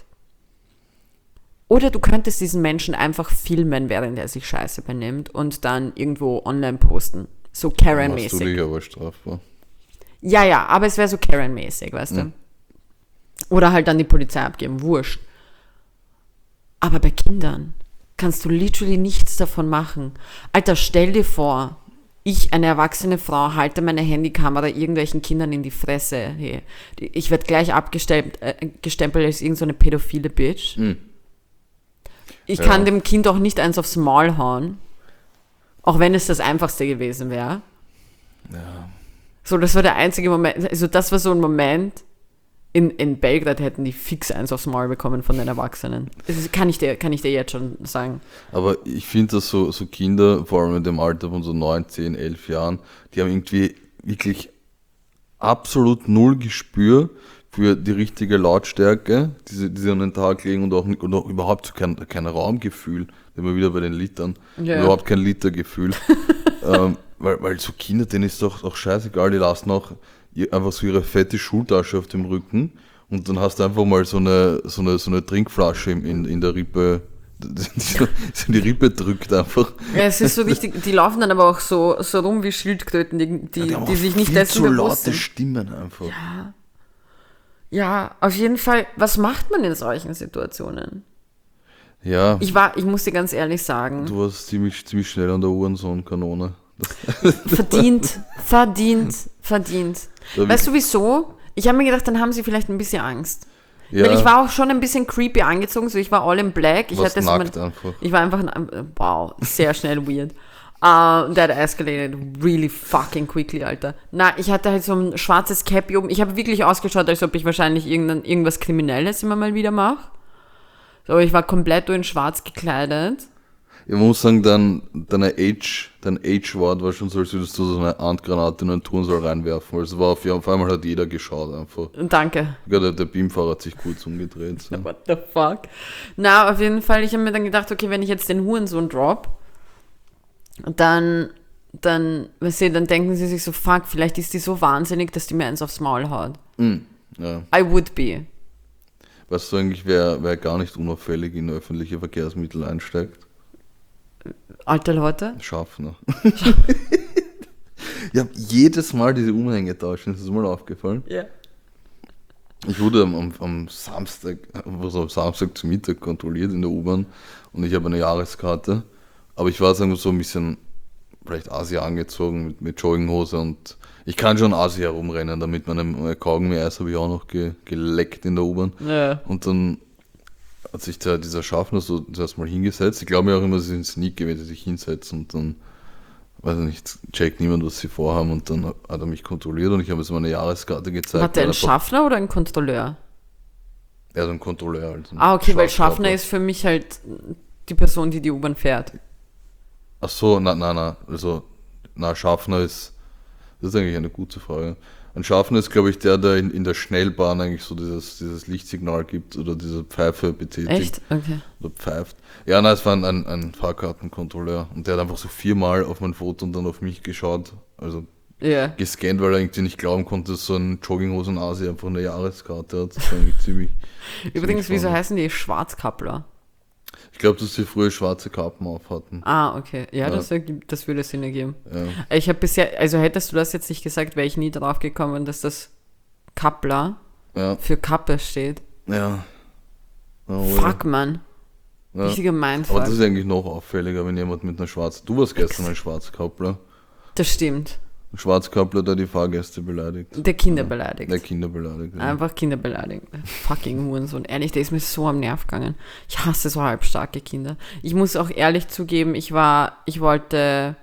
Oder du könntest diesen Menschen einfach filmen, während er sich scheiße benimmt und dann irgendwo online posten. So Machst du Karen-mäßig. dich aber strafbar. Ja, ja, aber es wäre so Karen-mäßig, weißt Mhm. du? Oder halt dann die Polizei abgeben, wurscht. Aber bei Kindern, kannst du literally nichts davon machen. Alter, stell dir vor, ich, eine erwachsene Frau, halte meine Handykamera irgendwelchen Kindern in die Fresse. Hey, ich werde gleich abgestempelt äh, gestempelt als irgendeine so pädophile Bitch. Mhm. Ich ja. kann dem Kind auch nicht eins aufs Maul hauen. Auch wenn es das Einfachste gewesen wäre. Ja. So, das war der einzige Moment. Also das war so ein Moment, in, in Belgrad hätten die fix eins aufs Maul bekommen von den Erwachsenen. Das kann ich dir, kann ich dir jetzt schon sagen. Aber ich finde, dass so, so Kinder, vor allem in dem Alter von so neun, zehn, elf Jahren, die haben irgendwie wirklich absolut null Gespür für die richtige Lautstärke, die sie, die sie an den Tag legen und auch, und auch überhaupt kein, kein Raumgefühl. Immer wieder bei den Litern. Ja. Überhaupt kein Litergefühl. ähm, weil, weil so Kinder, denen ist doch auch scheißegal, die lassen auch einfach so ihre fette Schultasche auf dem Rücken und dann hast du einfach mal so eine, so eine, so eine Trinkflasche in, in der Rippe, die so, so die Rippe drückt einfach. Ja, es ist so richtig, die laufen dann aber auch so, so rum wie Schildkröten, die, die, ja, die, die sich nicht dessen bewusst sind. Laute Stimmen einfach. Ja. ja, auf jeden Fall, was macht man in solchen Situationen? Ja. Ich war, ich muss dir ganz ehrlich sagen. Du warst ziemlich, ziemlich schnell an der Uhrensohn-Kanone. Verdient, verdient, verdient. Da weißt du wieso? Ich habe mir gedacht, dann haben sie vielleicht ein bisschen Angst. Ja. Weil ich war auch schon ein bisschen creepy angezogen, so ich war all in black. Ich, hatte nackt so mein, einfach. Ich war einfach, wow, sehr schnell weird. Uh, that escalated really fucking quickly, Alter. Na, ich hatte halt so ein schwarzes Cappy oben. Ich habe wirklich ausgeschaut, als ob ich wahrscheinlich irgendein, irgendwas Kriminelles immer mal wieder mache. So, ich war komplett in schwarz gekleidet. Ich muss sagen, dein, deine Age, dein Age-Wort war schon so, als würdest du so eine Handgranate in einen Turnsaal reinwerfen. Also war auf, auf einmal hat jeder geschaut einfach. Danke. Ja, der, der Beamfahrer hat sich kurz umgedreht. So. What the fuck? Na, auf jeden Fall, ich habe mir dann gedacht, okay, wenn ich jetzt den Hurensohn drop, dann, dann, weißt du, dann denken sie sich so, fuck, vielleicht ist die so wahnsinnig, dass die mir eins aufs Maul haut. Mm, ja. I would be. Weißt du eigentlich, wer, wer gar nicht unauffällig in öffentliche Verkehrsmittel einsteigt? Alte Leute? Schaffner. Ich habe jedes Mal diese Umhänge tauschen, ist das mal aufgefallen? Ja. Ich wurde am, am, am Samstag, also am Samstag zu Mittag kontrolliert in der U-Bahn und ich habe eine Jahreskarte, aber ich war sagen wir so ein bisschen vielleicht Asi angezogen mit, mit Jogginghose und ich kann schon Asi herumrennen, damit meine Kaugummi-Eis habe ich auch noch ge, geleckt in der U-Bahn. Ja. Und dann hat sich der, dieser Schaffner so zuerst mal hingesetzt. Ich glaube mir auch immer, sie sind Sneak gewesen, sich hinsetzen und dann, weiß ich nicht, checkt niemand, was sie vorhaben und dann hat er mich kontrolliert und ich habe jetzt meine Jahreskarte gezeigt. Hat der einen Schaffner oder einen Kontrolleur? Ja, so ein Kontrolleur. Also ein ah, okay, weil Schaffner ist für mich halt die Person, die die U-Bahn fährt. Ach so, nein, nein, nein, also, na, Schaffner ist, das ist eigentlich eine gute Frage. Ein Schaffner ist, glaube ich, der, der in, in der Schnellbahn eigentlich so dieses, dieses Lichtsignal gibt oder diese Pfeife betätigt. Echt? Okay. Oder pfeift. Ja, nein, es war ein, ein, ein Fahrkartenkontrolleur und der hat einfach so viermal auf mein Foto und dann auf mich geschaut, also yeah. gescannt, weil er irgendwie nicht glauben konnte, dass so ein Jogginghosen-Asi einfach eine Jahreskarte hat. Das war irgendwie ziemlich. Übrigens, ziemlich wieso heißen die Schwarzkappler? Ich glaube, dass sie früher schwarze Kappen auf hatten. Ah, okay. Ja, ja. Das, das würde Sinn ergeben. Ja. Ich habe bisher, also hättest du das jetzt nicht gesagt, wäre ich nie drauf gekommen, dass das Kappler ja. für Kappe steht. Ja. Oh, Fuck, ja. Mann. Ja. Richtiger Mindfuck. Aber das ist eigentlich noch auffälliger, wenn jemand mit einer schwarzen... Du warst gestern ein Schwarzkappler. Das stimmt. Ein Schwarzkappler, der die Fahrgäste beleidigt. Der Kinder ja. beleidigt. Der Kinder beleidigt. Ja. Einfach Kinder beleidigt. Fucking Hurensohn. Ehrlich, der ist mir so am Nerv gegangen. Ich hasse so halbstarke Kinder. Ich muss auch ehrlich zugeben, ich war, ich wollte,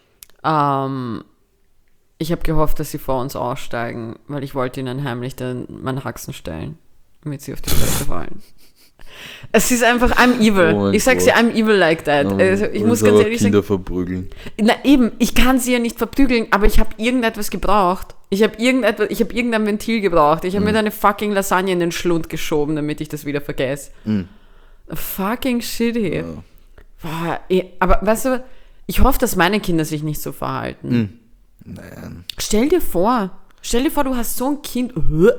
ähm, ich habe gehofft, dass sie vor uns aussteigen, weil ich wollte ihnen heimlich dann meinen Haxen stellen, damit sie auf die Fresse fallen. Es ist einfach, I'm evil. Oh ich sag's dir, I'm evil like that. Ja, also ich muss ganz ehrlich Kinder sagen. verprügeln. Na eben, ich kann sie ja nicht verprügeln, aber ich habe irgendetwas gebraucht. Ich habe irgendetwas, ich habe irgendein Ventil gebraucht. Ich habe mhm. mir eine fucking Lasagne in den Schlund geschoben, damit ich das wieder vergesse. Mhm. Fucking shitty. Ja. Boah, eh, aber weißt du, ich hoffe, dass meine Kinder sich nicht so verhalten. Mhm. Nein. Stell dir vor, stell dir vor, du hast so ein Kind.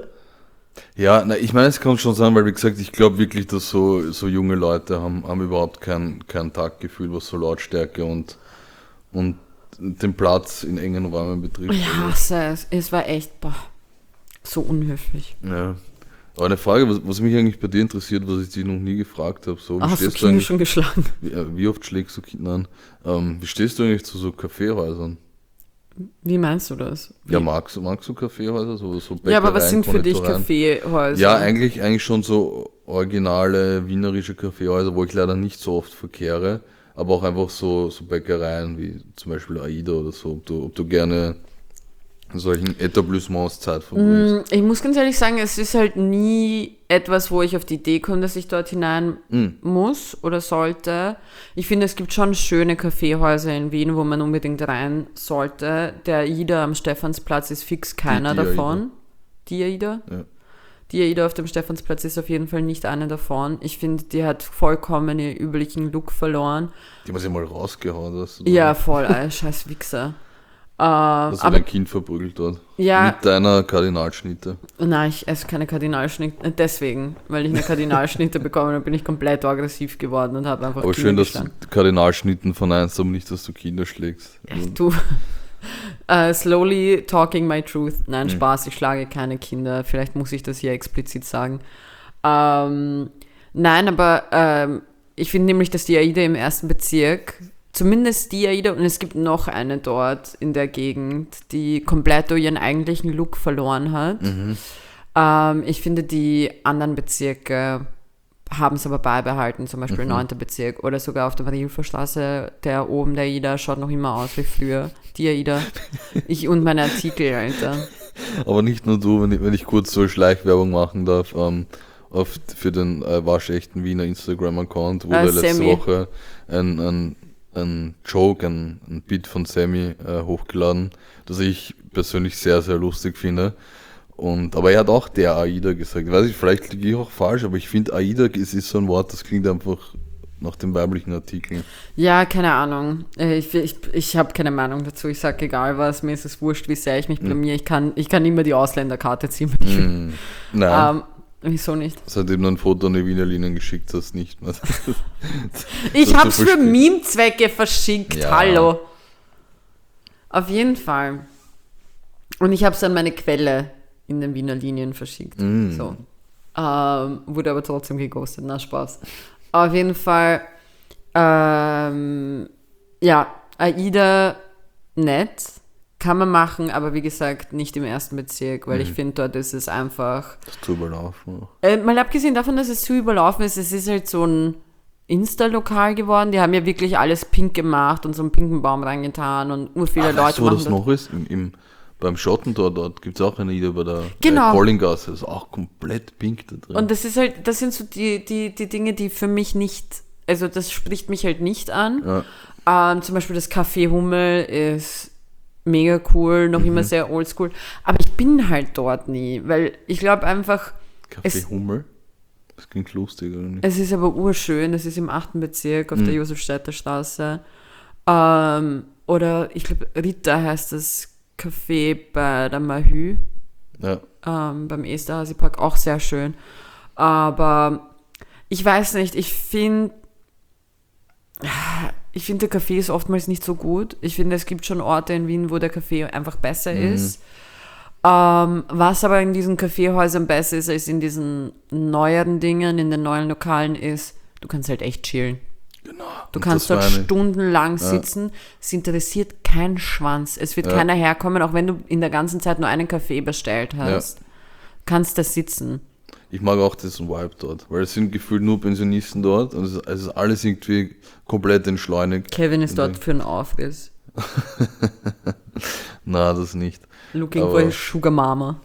Ja, na, ich meine, es kann schon sein, weil wie gesagt, ich glaube wirklich, dass so, so junge Leute haben, haben überhaupt kein, kein Taktgefühl, was so Lautstärke und, und den Platz in engen Räumen betrifft. Ich hasse es. Es war echt boah, so unhöflich. Ja, Aber eine Frage, was, was mich eigentlich bei dir interessiert, was ich dich noch nie gefragt habe. So, wie Ach, hast du stehst du Kinder eigentlich, schon geschlagen? wie, äh, wie oft schlägst du Kinder an? Ähm, wie stehst du eigentlich zu so Kaffeehäusern? Wie meinst du das? Wie? Ja, magst, du- magst du Kaffeehäuser? So, so Ja, aber was Bäckereien, sind für dich Konditoreien? Kaffeehäuser? Ja, eigentlich, eigentlich schon so originale wienerische Kaffeehäuser, wo ich leider nicht so oft verkehre, aber auch einfach so, so Bäckereien wie zum Beispiel Aida oder so, ob du, ob du gerne in solchen Etablissements Zeit verbringst. Mm, Ich muss ganz ehrlich sagen, es ist halt nie etwas, wo ich auf die Idee komme, dass ich dort hinein Mm. muss oder sollte. Ich finde, es gibt schon schöne Kaffeehäuser in Wien, wo man unbedingt rein sollte. Der AIDA am Stephansplatz ist fix keiner Die- die davon. Die AIDA? Ja. Die AIDA auf dem Stephansplatz ist auf jeden Fall nicht eine davon. Ich finde, die hat vollkommen ihren üblichen Look verloren. Die haben sie mal rausgehauen, dass du Ja, voll, ey, scheiß Wichser. Äh, dass du aber dein Kind verprügelt dort. ja, Mit deiner Kardinalschnitte. nein, ich esse keine Kardinalschnitte. Deswegen, weil ich eine Kardinalschnitte bekommen habe, bin ich komplett aggressiv geworden und habe einfach Aber Kinder schön, dass du geschlagen. Kardinalschnitten verneinst, aber nicht, dass du Kinder schlägst. Also, Du, äh, slowly talking my truth. Nein, Mhm. Spaß, ich schlage keine Kinder. Vielleicht muss ich das hier explizit sagen. Ähm, nein, aber ähm, ich finde nämlich, dass die AIDA im ersten Bezirk, zumindest die AIDA, und es gibt noch eine dort in der Gegend, die komplett ihren eigentlichen Look verloren hat. mhm. Ähm, ich finde, die anderen Bezirke haben es aber beibehalten, zum Beispiel Mhm. neunter Bezirk oder sogar auf der Marie-Hilfer-Straße, der oben der AIDA schaut noch immer aus wie früher. Die AIDA. Ich und meine Artikel, Alter. Aber nicht nur du, wenn ich, wenn ich kurz so Schleichwerbung machen darf, ähm, auf, für den äh, waschechten Wiener Instagram-Account wurde Äh, letzte Sammy. Woche ein, ein, ein Joke, ein, ein Bit von Sammy äh, hochgeladen, das ich persönlich sehr, sehr lustig finde. Und, aber er hat auch der AIDA gesagt. Weiß ich, vielleicht liege ich auch falsch, aber ich finde AIDA ist, ist so ein Wort, das klingt einfach nach dem weiblichen Artikel. Ja, keine Ahnung. Äh, Ich, ich, ich habe keine Meinung dazu. Ich sage egal was, mir ist es wurscht, wie sehr ich mich blamier. Ich kann, ich kann immer die Ausländerkarte ziehen, wenn ich will. Mm, nein, Ähm, wieso nicht? seitdem du ein Foto an die Wiener Linien geschickt hast, nicht mehr. Ich Das hab's so für versteht. Meme-Zwecke verschickt. Ja. Hallo. Auf jeden Fall. Und ich habe es an meine Quelle in den Wiener Linien verschickt. Mm. So. Ähm, wurde aber trotzdem geghostet. Na, Spaß. Auf jeden Fall, ähm, ja, AIDA nett. Kann man machen, aber wie gesagt, nicht im ersten Bezirk, weil ich finde, dort ist es einfach. Das zu überlaufen. Äh, mal abgesehen davon, dass es zu überlaufen ist, es ist halt so ein Insta-Lokal geworden. Die haben ja wirklich alles pink gemacht und so einen pinken Baum reingetan und ur viele Ah, Leute weißt du, wo machen das dort- noch ist? Im, im, beim Schottentor dort gibt es auch eine Idee bei der Genau. äh, Collinggasse. Das ist auch komplett pink da drin. Und das ist halt, das sind so die, die, die Dinge, die für mich nicht, also das spricht mich halt nicht an. ja. Ähm, zum Beispiel das Café Hummel ist mega cool, noch immer sehr oldschool. Aber ich bin halt dort nie, weil ich glaube einfach, Café es- Hummel? Das klingt lustig, oder nicht? es ist aber urschön, es ist im achten Bezirk auf Mhm. der Josefstädter Straße. Ähm, oder ich glaube, Ritter heißt das Café bei der Mahü, Ja. ähm, beim Esterhazy Park, auch sehr schön. Aber ich weiß nicht, ich finde, ich finde, der Kaffee ist oftmals nicht so gut. Ich finde, es gibt schon Orte in Wien, wo der Kaffee einfach besser Mhm. ist. Ähm, was aber in diesen Kaffeehäusern besser ist als in diesen neueren Dingen, in den neuen Lokalen ist, du kannst halt echt chillen. Genau. Du Und kannst das dort meine ich. stundenlang Ja. sitzen, es interessiert kein Schwanz. Es wird Ja. keiner herkommen, auch wenn du in der ganzen Zeit nur einen Kaffee bestellt hast. Kannst da sitzen. Ich mag auch diesen Vibe dort, weil es sind gefühlt nur Pensionisten dort und es ist, es ist alles irgendwie komplett entschleunigt. Kevin ist Und dort dann- für einen Aufriss. Na, das nicht. Looking Aber- for his Sugar Mama.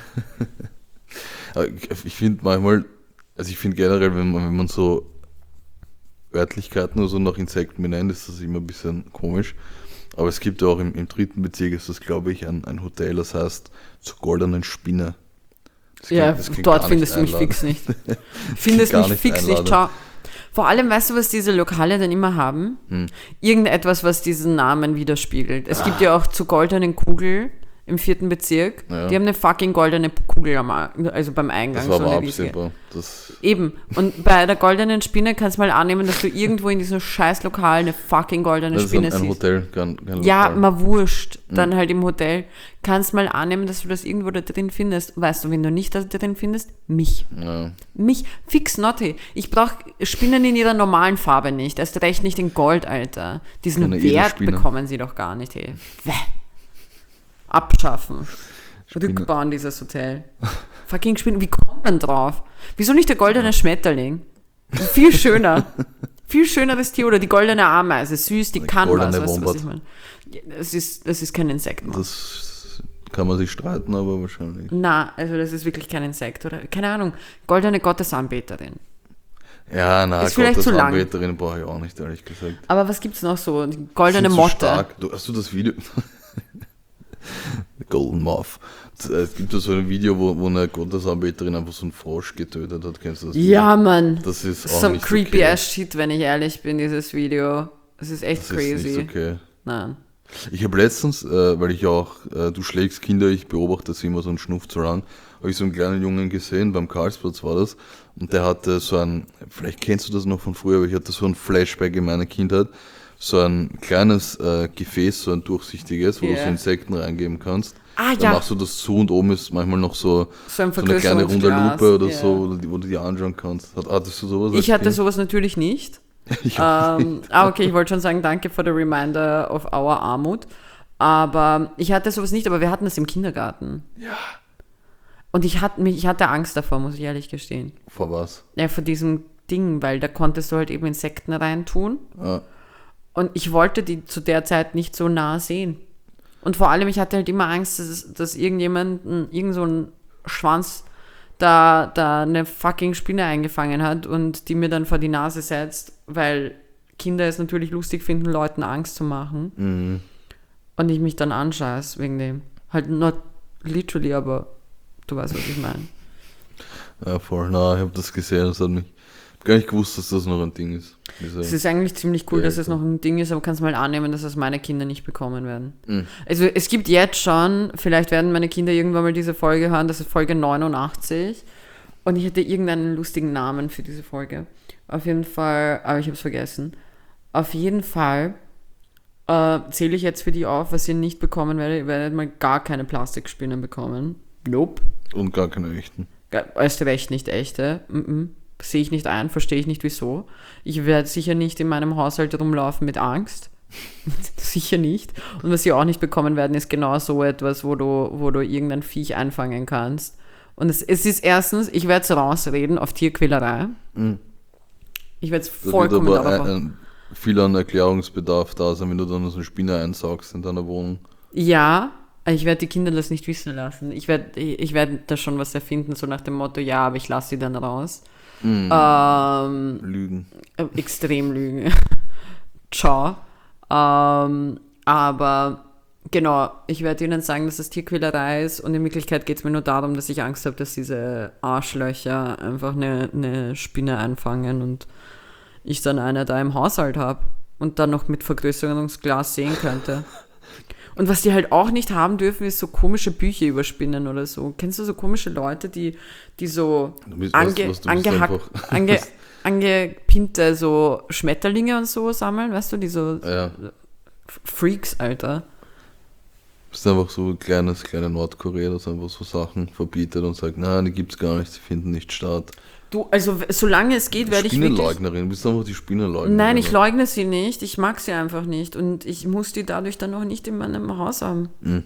Aber ich ich finde manchmal, also ich finde generell, wenn man, wenn man so Örtlichkeiten oder so nach Insekten benennt, ist das immer ein bisschen komisch. Aber es gibt ja auch im, im dritten Bezirk, ist das glaube ich ein, ein Hotel, das heißt zur goldenen Spinne. Das klingt- Ja, das klingt dort gar findest du mich einladend. fix nicht. Findest gar mich nicht fix nicht. einladend. Schau. Vor allem, weißt du, was diese Lokale dann immer haben? Hm. Irgendetwas, was diesen Namen widerspiegelt. Es gibt ja auch zur goldenen Kugel im vierten Bezirk. Ja. Die haben eine fucking goldene Kugel am, also beim Eingang. Das war so aber eine riesige. absehbar. Das Eben. Und bei der goldenen Spinne kannst du mal annehmen, dass du irgendwo in diesem scheiß Lokal eine fucking goldene das ist Spinne ein, ein siehst. Hotel, kein, kein Ja, Lokal. mal wurscht. Dann Mhm. halt im Hotel. Kannst mal annehmen, dass du das irgendwo da drin findest. Weißt du, wenn du nicht da drin findest? Mich. Ja. Mich. Fix Notti. Ich brauche Spinnen in ihrer normalen Farbe nicht. Erst recht nicht in Gold, Alter. Diesen Keine Wert Edelspinne. bekommen sie doch gar nicht, hey. Wäh. Abschaffen. Spinne. Rückbauen dieses Hotel. Fucking Spinnen. Wie kommt man drauf? Wieso nicht der goldene Schmetterling? Viel schöner. Viel schöneres Tier. Oder die goldene Ameise. Süß, die Die kann was. goldene Weißt du, was Wombat. ich meine? Das ist, das ist kein Insekt. Mann. Das kann man sich streiten, aber wahrscheinlich. Na, also das ist wirklich kein Insekt. Oder keine Ahnung. Goldene Gottesanbeterin. Ja, na, Ist vielleicht zu lang. Anbeterin brauche ich auch nicht, ehrlich gesagt. Aber was gibt's noch so? Die goldene Sind zu Motte. stark. Du, hast du das Video? Golden Moth. Es gibt ja so ein Video, wo, wo eine Gottesanbeterin einfach so einen Frosch getötet hat. Kennst du das? Ja, Mann. Das ist auch So nicht creepy okay. ass shit, wenn ich ehrlich bin, dieses Video. Das ist echt Das crazy. ist nicht okay. Nein. Ich habe letztens, äh, weil ich auch, äh, du schlägst Kinder, ich beobachte sie immer so einen Schnuff zu lang, habe ich so einen kleinen Jungen gesehen, beim Karlsplatz war das, und der hatte so ein, vielleicht kennst du das noch von früher, aber ich hatte so ein Flashback in meiner Kindheit, so ein kleines äh, Gefäß, so ein durchsichtiges, wo du Ja. so Insekten reingeben kannst. Ah, Dann ja. machst du das zu und oben ist manchmal noch so, So ein so eine kleine runde Vergrößerungsglas, Lupe oder ja. so, wo du, die- wo du die anschauen kannst. Hat, hattest du sowas? Ich als hatte Kind? sowas natürlich nicht. Ich auch Ähm, ah, okay, ich wollte schon sagen, danke for the reminder of our Armut. Aber ich hatte sowas nicht, aber wir hatten das im Kindergarten. Ja. Und ich hatte, mich, ich hatte Angst davor, muss ich ehrlich gestehen. Vor was? Ja, vor diesem Ding, weil da konntest du halt eben Insekten reintun. Ah, Und ich wollte die zu der Zeit nicht so nah sehen. Und vor allem, ich hatte halt immer Angst, dass, dass irgendjemand, ein- irgend so ein Schwanz da, da eine fucking Spinne eingefangen hat und die mir dann vor die Nase setzt, weil Kinder es natürlich lustig finden, Leuten Angst zu machen. mhm. Und ich mich dann anscheiß wegen dem. Halt not literally, aber du weißt, was ich meine. Ja, voll. Na, ich habe das gesehen, das hat mich ich hab gar nicht gewusst, dass das noch ein Ding ist. Diese, Es ist eigentlich ziemlich cool, Ja, dass es klar. noch ein Ding ist, aber kannst mal annehmen, dass es meine Kinder nicht bekommen werden. Mhm. Also es gibt jetzt schon, vielleicht werden meine Kinder irgendwann mal diese Folge hören, das ist Folge neunundachtzig und ich hätte irgendeinen lustigen Namen für diese Folge. Auf jeden Fall, aber ich habe es vergessen. Auf jeden Fall äh, zähle ich jetzt für die auf, was ihr nicht bekommen werdet. Ihr werdet mal gar keine Plastikspinnen bekommen. Nope. Und gar keine echten. Erst recht nicht echte. Mm-mm. Sehe ich nicht ein, verstehe ich nicht wieso. Ich werde sicher nicht in meinem Haushalt rumlaufen mit Angst. Sicher nicht. Und was sie auch nicht bekommen werden, ist genau so etwas, wo du, wo du irgendein Viech einfangen kannst. Und es, es ist erstens, ich werde es rausreden auf Tierquälerei. Mhm. Ich werde es Da wird vollkommen aber darauf. ein, ein, viel an Erklärungsbedarf da sein, wenn du dann so eine Spinne einsaugst in deiner Wohnung. Ja, ich werde die Kinder das nicht wissen lassen. Ich werde ich werd da schon was erfinden, so nach dem Motto, ja, aber ich lasse sie dann raus. Mhm. Ähm, Lügen. Äh, extrem lügen. Ciao. Ähm, aber genau, ich werde ihnen sagen, dass es Tierquälerei ist und in Wirklichkeit geht es mir nur darum, dass ich Angst habe, dass diese Arschlöcher einfach eine, eine Spinne einfangen und ich dann eine da im Haushalt habe und dann noch mit Vergrößerungsglas sehen könnte. Und was die halt auch nicht haben dürfen, ist so komische Bücher über Spinnen oder so. Kennst du so komische Leute, die, die so Du bist, ange, was, was, du bist angehack, einfach, ange, angepinte so Schmetterlinge und so sammeln, weißt du, die so ja, Freaks, Alter. bist einfach so ein kleines, kleine Nordkorea, das einfach so Sachen verbietet und sagt, nein, die gibt's gar nicht, sie finden nicht statt. Du, also w- solange es geht, werde ich wirklich... Spinnenleugnerin, bist einfach die Spinnenleugnerin. Nein, ich leugne sie nicht, ich mag sie einfach nicht und ich muss die dadurch dann noch nicht in meinem Haus haben. Mhm.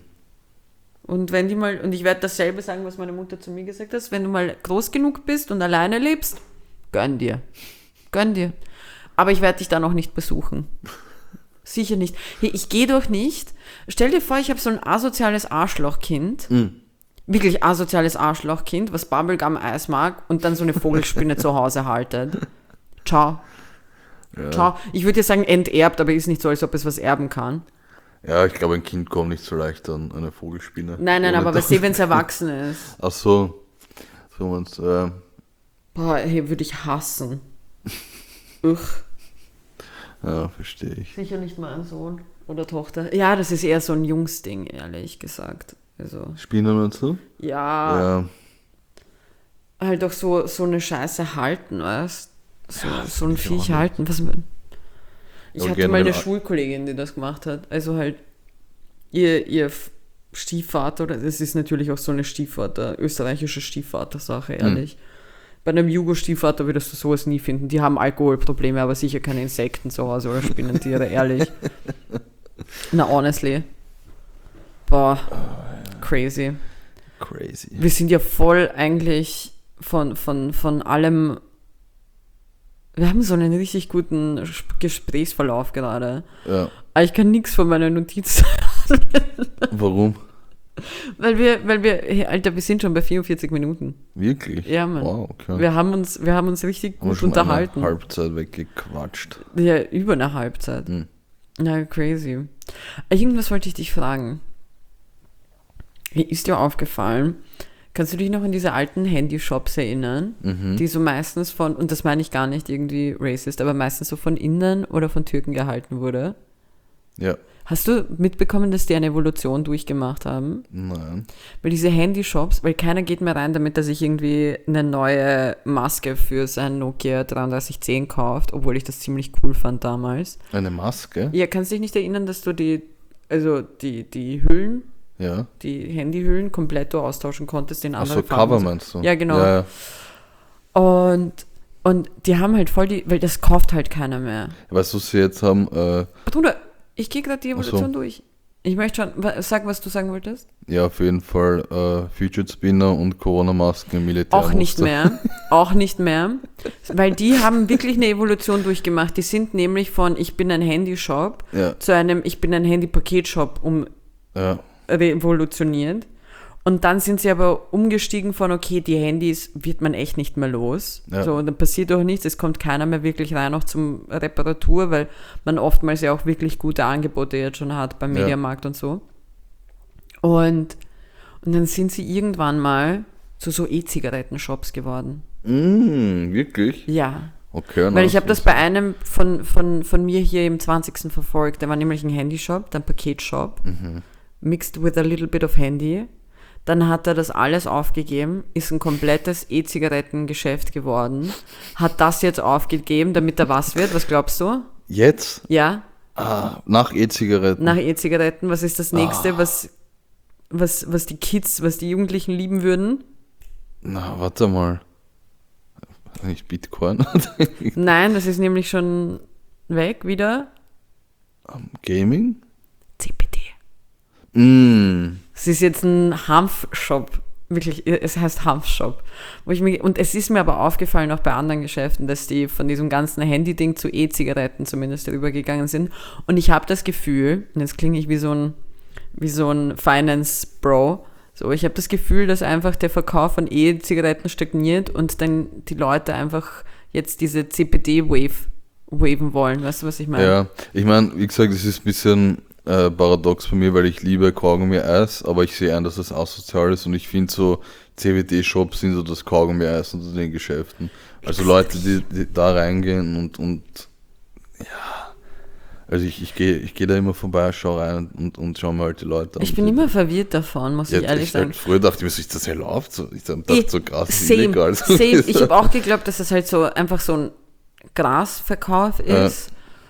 Und wenn die mal, und ich werde dasselbe sagen, was meine Mutter zu mir gesagt hat, wenn du mal groß genug bist und alleine lebst, gönn dir. Gönn dir. Aber ich werde dich dann auch nicht besuchen. Sicher nicht. Hey, ich gehe doch nicht. Stell dir vor, ich habe so ein asoziales Arschlochkind. Mhm. Wirklich asoziales Arschlochkind, was Bubblegum-Eis mag und dann so eine Vogelspinne zu Hause haltet. Ciao. Ja. Ciao. Ich würde dir sagen, enterbt, aber ist nicht so, als ob es was erben kann. Ja, ich glaube, ein Kind kommt nicht so leicht an eine Vogelspinne. Nein, nein, Ohne aber da- was sie, wenn es erwachsen ist. Ach so. So meinst du, äh, Boah, hey, würde ich hassen. Uch. ja, verstehe ich. Sicher nicht mein Sohn oder Tochter. Ja, das ist eher so ein Jungsding, ehrlich gesagt. Also, Spinnen und so? ja, Ja. halt auch so, so eine Scheiße halten, weißt so, Ja, das so ein find ich auch Viech nicht. halten. Was man, ich Aber hatte mal eine generell- Schulkollegin, die das gemacht hat. Also halt ihr, ihr F- Stiefvater, oder das ist natürlich auch so eine Stiefvater, österreichische Stiefvater-Sache, ehrlich. Bei einem Jugo-Stiefvater würdest du sowas nie finden. Die haben Alkoholprobleme, aber sicher keine Insekten zu Hause oder Spinnentiere, ehrlich. Na, honestly. Boah, crazy. Crazy. Wir sind ja voll eigentlich von, von, von allem. Wir haben so einen richtig guten Sp- Gesprächsverlauf gerade. Ja. Aber ich kann nichts von meiner Notiz. Warum? weil wir, weil wir, hey, Alter, wir sind schon bei vierundvierzig Minuten. Wirklich? Ja, Mann. Wow, okay. Wir haben uns, wir haben uns richtig Haben wir gut schon unterhalten. eine Halbzeit weggequatscht. Ja, über eine Halbzeit. Hm. Na, crazy. Irgendwas wollte ich dich fragen. Mir ist dir aufgefallen, kannst du dich noch an diese alten Handyshops erinnern, Mhm. die so meistens von, und das meine ich gar nicht irgendwie racist, aber meistens so von Indern oder von Türken gehalten wurde? Ja. Hast du mitbekommen, dass die eine Evolution durchgemacht haben? Nein. Weil diese Handyshops, weil keiner geht mehr rein, damit er sich irgendwie eine neue Maske für sein Nokia dreiunddreißig zehn kauft, obwohl ich das ziemlich cool fand damals. Eine Maske? Ja, kannst du dich nicht erinnern, dass du die, also die, die Hüllen, Ja. die Handyhüllen komplett du austauschen konntest in Achso, anderen Cover Farben? meinst du? Ja, genau. Ja, ja. Und, und die haben halt voll die, weil das kauft halt keiner mehr. Weißt du, was sie jetzt haben? Äh, Bruder, ich gehe gerade die Ach so. Evolution durch. Ich möchte schon, wa- sag, was du sagen wolltest. ja, auf jeden Fall äh, Fidget Spinner und Corona-Masken im Militärmuster. Auch nicht mehr. Auch nicht mehr. Weil die haben wirklich eine Evolution durchgemacht. Die sind nämlich von ich bin ein Handyshop Ja, zu einem ich bin ein Handy-Paketshop um ja. revolutioniert. Und dann sind sie aber umgestiegen von, okay, die Handys wird man echt nicht mehr los. Ja. So, und dann passiert auch nichts, es kommt keiner mehr wirklich rein, auch zum Reparatur, weil man oftmals ja auch wirklich gute Angebote jetzt schon hat beim Ja. Mediamarkt und so. Und, und dann sind sie irgendwann mal zu so E-Zigaretten-Shops geworden. Mm, wirklich? Ja. Okay. Weil ich habe das bei einem von, von, von mir hier im zwanzigsten verfolgt. Der war nämlich ein Handyshop, dann Paketshop, Mhm. mixed with a little bit of Handy. Dann hat er das alles aufgegeben, ist ein komplettes E-Zigarettengeschäft geworden, hat das jetzt aufgegeben, damit er was wird. Was glaubst du? Jetzt? Ja, Ah, nach E-Zigaretten. nach E-Zigaretten. Was ist das nächste, Ah. was, was, was die Kids, was die Jugendlichen lieben würden? Na, warte mal. Nicht Bitcoin. Nein, das ist nämlich schon weg wieder. Gaming? C B D. Mm. Es ist jetzt ein Hanfshop. Wirklich, es heißt Hanfshop. Wo ich mir, und es ist mir aber aufgefallen, auch bei anderen Geschäften, dass die von diesem ganzen Handy-Ding zu E-Zigaretten zumindest rübergegangen sind. Und ich habe das Gefühl, und jetzt klinge ich wie so ein, wie so ein Finance-Bro, so, ich habe das Gefühl, dass einfach der Verkauf von E-Zigaretten stagniert und dann die Leute einfach jetzt diese C B D-Wave waven wollen. Weißt du, was ich meine? Ja, ich meine, wie gesagt, es ist ein bisschen äh, paradox bei mir, weil ich liebe Kaugummi-Eis, aber ich sehe ein, dass das asozial ist und ich finde so C B D-Shops sind so das Kaugummi-Eis unter den Geschäften. Also Leute, die, die da reingehen und, und ja, also ich, ich gehe ich geh da immer vorbei, schau rein und, und schau mir halt die Leute an. Ich bin immer verwirrt davon, muss ja, ich ehrlich ich sagen. halt, früher dachte ich mir, so, ist das erlaubt? So, ich dachte Ich- so krass, ist Same, illegal. same. Ich habe auch geglaubt, dass das halt so einfach so ein Grasverkauf Ja. ist.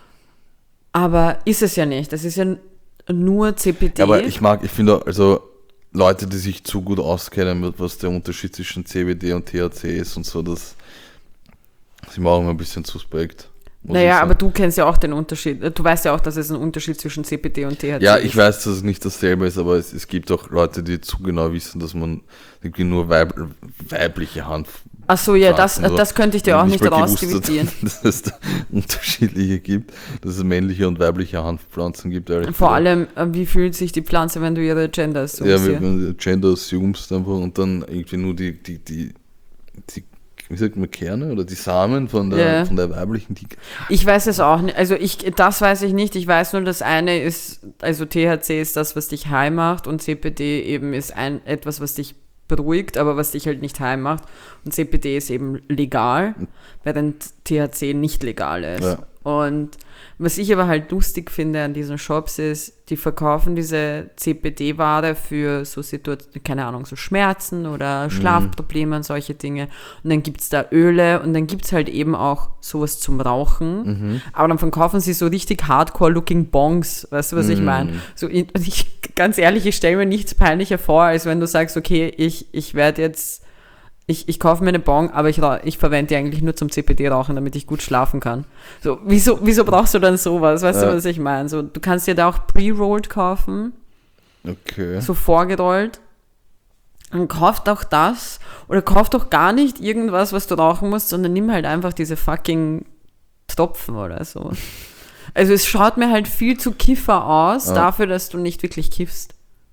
Aber ist es ja nicht. Das ist ja n- nur C B D. Ja, aber ich mag, ich finde, also Leute, die sich zu gut auskennen, mit was der Unterschied zwischen C B D und T H C ist und so, das ist mir auch immer ein bisschen suspekt. muss ich naja, sagen. aber du kennst ja auch den Unterschied. Du weißt ja auch, dass es einen Unterschied zwischen C B D und T H C Ja, ist. ich weiß, dass es nicht dasselbe ist, aber es, es gibt auch Leute, die zu genau wissen, dass man irgendwie nur weib, weibliche Hand. Ach so, ja, das, Pflanzen, das könnte ich dir auch nicht mal gewusst, rausdividieren. dass, dass es da unterschiedliche gibt, dass es männliche und weibliche Hanfpflanzen gibt. ehrlich Vor gesagt. allem, äh, wie fühlt sich die Pflanze, wenn du ihre Gender assumst? Ja, hier? wenn man Gender assumst einfach und dann irgendwie nur die, die, die, die wie sagt man, Kerne oder die Samen von der, Ja. von der weiblichen, die, Ich weiß es auch nicht. Also ich, das weiß ich nicht. Ich weiß nur, das eine ist, also T H C ist das, was dich high macht und C B D eben ist ein, etwas, was dich beruhigt, aber was dich halt nicht high macht. Und C B D ist eben legal, während T H C nicht legal ist. Ja. Und Was ich aber halt lustig finde an diesen Shops ist, die verkaufen diese C B D-Ware für so Situationen, keine Ahnung, so Schmerzen oder Schlafprobleme und solche Dinge. Und dann gibt es da Öle und dann gibt es halt eben auch sowas zum Rauchen. Mhm. Aber dann verkaufen sie so richtig hardcore-looking Bongs, weißt du, was ich meine? So, ich, ich, ganz ehrlich, ich stelle mir nichts peinlicher vor, als wenn du sagst, okay, ich, ich werde jetzt Ich, ich kaufe mir eine Bong, aber ich, ich verwende die eigentlich nur zum C B D-Rauchen, damit ich gut schlafen kann. So, wieso, wieso brauchst du dann sowas? Weißt ja. du, was ich meine? So, du kannst dir da auch pre-rolled kaufen. Okay. So vorgerollt. Und kauf doch das. Oder kauf doch gar nicht irgendwas, was du rauchen musst, sondern nimm halt einfach diese fucking Tropfen oder so. Also es schaut mir halt viel zu Kiffer aus, ja. dafür, dass du nicht wirklich kiffst.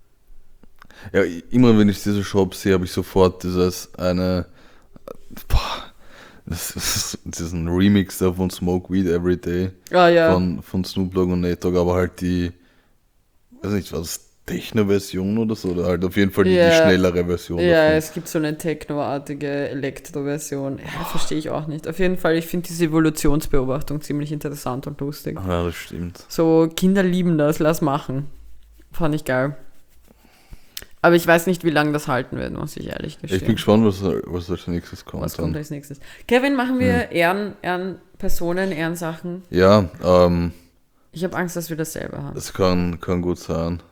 Ja, immer wenn ich diese Shop sehe, habe ich sofort dieses eine, boah, das ist diesen Remix da von Smoke Weed Every Day ah, ja. von, von Snoop Dogg und Nate Dogg, aber halt die, weiß nicht, was Techno-Version oder so, oder halt auf jeden Fall die, ja. die schnellere Version. Ja, davon. Es gibt so eine Techno-artige Elektro-Version. Ja, verstehe ich auch nicht. Auf jeden Fall, ich finde diese Evolutionsbeobachtung ziemlich interessant und lustig. Ja, das stimmt. So, Kinder lieben das, lass machen. Fand ich geil. Aber ich weiß nicht, wie lange das halten wird, muss ich ehrlich gestehen. Ich bin gespannt, was, was als nächstes kommt. Was kommt als nächstes? Kevin, machen wir hm. Ehren, Ehrenpersonen, Ehrensachen? Ja, ähm... Ich habe Angst, dass wir dasselbe haben. Das kann, kann gut sein.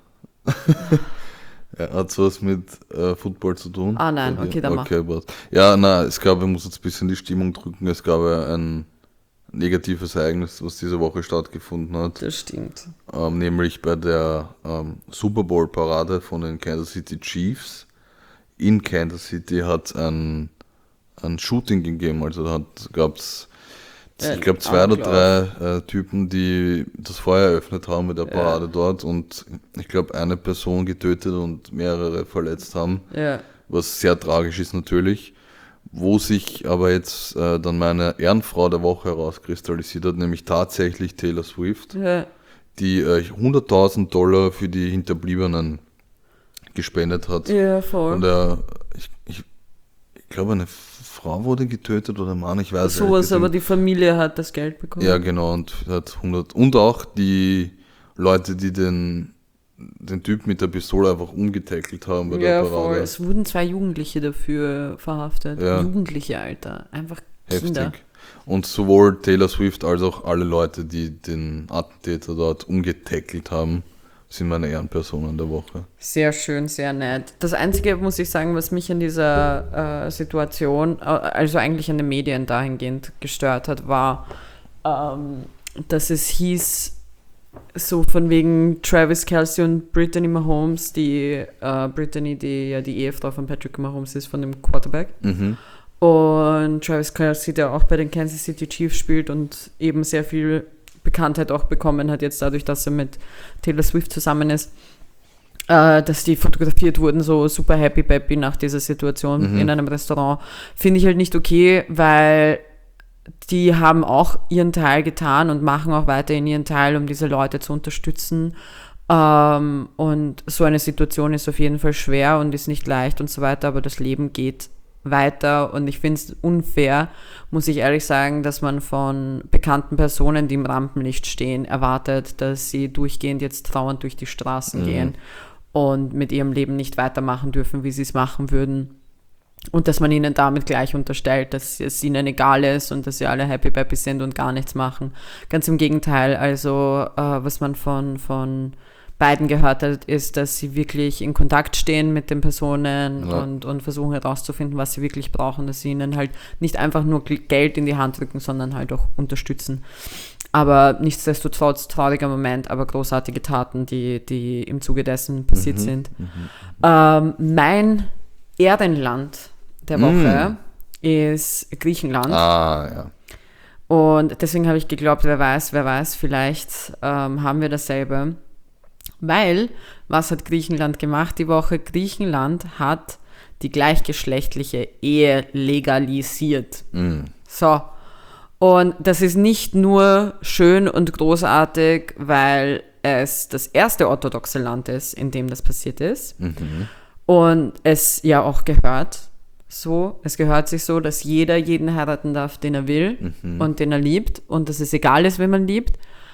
Ja, hat was mit äh, Football zu tun? Ah nein, okay, dann okay, mach. Ja, nein, es gab, ich muss jetzt ein bisschen die Stimmung drücken, es gab ein negatives Ereignis, was diese Woche stattgefunden hat. Das stimmt. Ähm, nämlich bei der ähm, Super Bowl Parade von den Kansas City Chiefs. In Kansas City hat ein, ein Shooting gegeben, also da gab es, äh, ich glaube, zwei oder drei äh, Typen, die das Feuer eröffnet haben mit der Parade ja. dort und ich glaube, eine Person getötet und mehrere verletzt haben, ja. was sehr tragisch ist natürlich. Wo sich aber jetzt äh, dann meine Ehrenfrau der Woche herauskristallisiert hat, nämlich tatsächlich Taylor Swift, ja. die äh, hunderttausend Dollar für die Hinterbliebenen gespendet hat. Ja, voll. Und äh, ich, ich, ich glaube, eine Frau wurde getötet oder Mann, ich weiß nicht. Sowas, aber die Familie hat das Geld bekommen. Ja, genau, und hat hundert und auch die Leute, die den den Typ mit der Pistole einfach umgetackelt haben bei ja, der Parade. Voll. Es wurden zwei Jugendliche dafür verhaftet. Ja. Jugendliche, Alter. Einfach Kinder. Heftig. Und sowohl Taylor Swift als auch alle Leute, die den Attentäter dort umgetackelt haben, sind meine Ehrenpersonen der Woche. Sehr schön, sehr nett. Das Einzige, muss ich sagen, was mich an dieser äh, Situation, also eigentlich an den Medien dahingehend gestört hat, war, ähm, dass es hieß, so von wegen Travis Kelce und Brittany Mahomes, die äh, Brittany, die ja die Ehefrau von Patrick Mahomes ist, von dem Quarterback. Mhm. Und Travis Kelce, der auch bei den Kansas City Chiefs spielt und eben sehr viel Bekanntheit auch bekommen hat, jetzt dadurch, dass er mit Taylor Swift zusammen ist, äh, dass die fotografiert wurden, so super happy peppy nach dieser Situation mhm. in einem Restaurant. Finde ich halt nicht okay, weil die haben auch ihren Teil getan und machen auch weiterhin ihren Teil, um diese Leute zu unterstützen. Ähm, und so eine Situation ist auf jeden Fall schwer und ist nicht leicht und so weiter, aber das Leben geht weiter und ich finde es unfair, muss ich ehrlich sagen, dass man von bekannten Personen, die im Rampenlicht stehen, erwartet, dass sie durchgehend jetzt trauernd durch die Straßen mhm. gehen und mit ihrem Leben nicht weitermachen dürfen, wie sie es machen würden. Und dass man ihnen damit gleich unterstellt, dass es ihnen egal ist und dass sie alle happy peppy sind und gar nichts machen. Ganz im Gegenteil, also äh, was man von, von beiden gehört hat, ist, dass sie wirklich in Kontakt stehen mit den Personen ja. und, und versuchen herauszufinden, was sie wirklich brauchen, dass sie ihnen halt nicht einfach nur Geld in die Hand drücken, sondern halt auch unterstützen. Aber nichtsdestotrotz, trauriger Moment, aber großartige Taten, die, die im Zuge dessen passiert mhm, sind. Mhm. Ähm, mein Ehrenland der Woche mm. ist Griechenland. Ah, ja. Und deswegen habe ich geglaubt, wer weiß, wer weiß, vielleicht ähm, haben wir dasselbe. Weil, was hat Griechenland gemacht die Woche? Griechenland hat die gleichgeschlechtliche Ehe legalisiert. Mm. So. Und das ist nicht nur schön und großartig, weil es das erste orthodoxe Land ist, in dem das passiert ist. Mhm. Und es ja auch gehört so, es gehört sich so, dass jeder jeden heiraten darf, den er will mhm. und den er liebt und dass es egal ist, wen man liebt.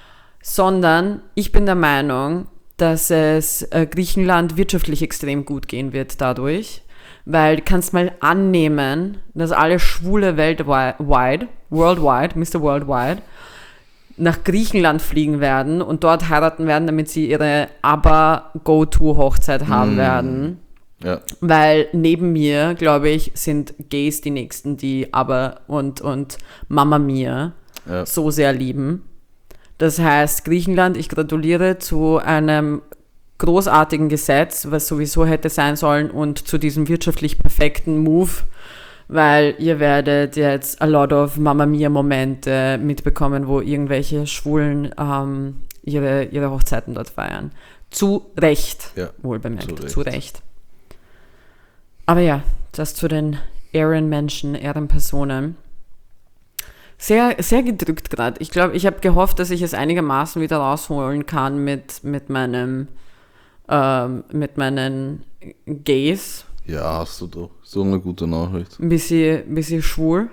sondern ich bin der Meinung, dass es äh, Griechenland wirtschaftlich extrem gut gehen wird dadurch, weil du kannst mal annehmen, dass alle Schwule weltweit, worldwide, Mister Worldwide, nach Griechenland fliegen werden und dort heiraten werden, damit sie ihre ABBA-Go-To-Hochzeit haben Mm. werden. Ja. Weil neben mir, glaube ich, sind Gays die Nächsten, die ABBA und, und Mamma Mia Ja. so sehr lieben. Das heißt, Griechenland, ich gratuliere zu einem großartigen Gesetz, was sowieso hätte sein sollen, und zu diesem wirtschaftlich perfekten Move, weil ihr werdet jetzt a lot of Mamma Mia Momente mitbekommen, wo irgendwelche Schwulen ähm, ihre, ihre Hochzeiten dort feiern. Zu Recht, Ja, wohlbemerkt, zu Recht. zu Recht. Aber ja, das zu den Ehrenmenschen, Ehrenpersonen. Sehr, sehr gedrückt gerade. Ich glaube, ich habe gehofft, dass ich es einigermaßen wieder rausholen kann mit, mit meinem ähm, mit meinen Gays. Ja, hast du doch. So eine gute Nachricht. Ein bisschen, ein bisschen schwul.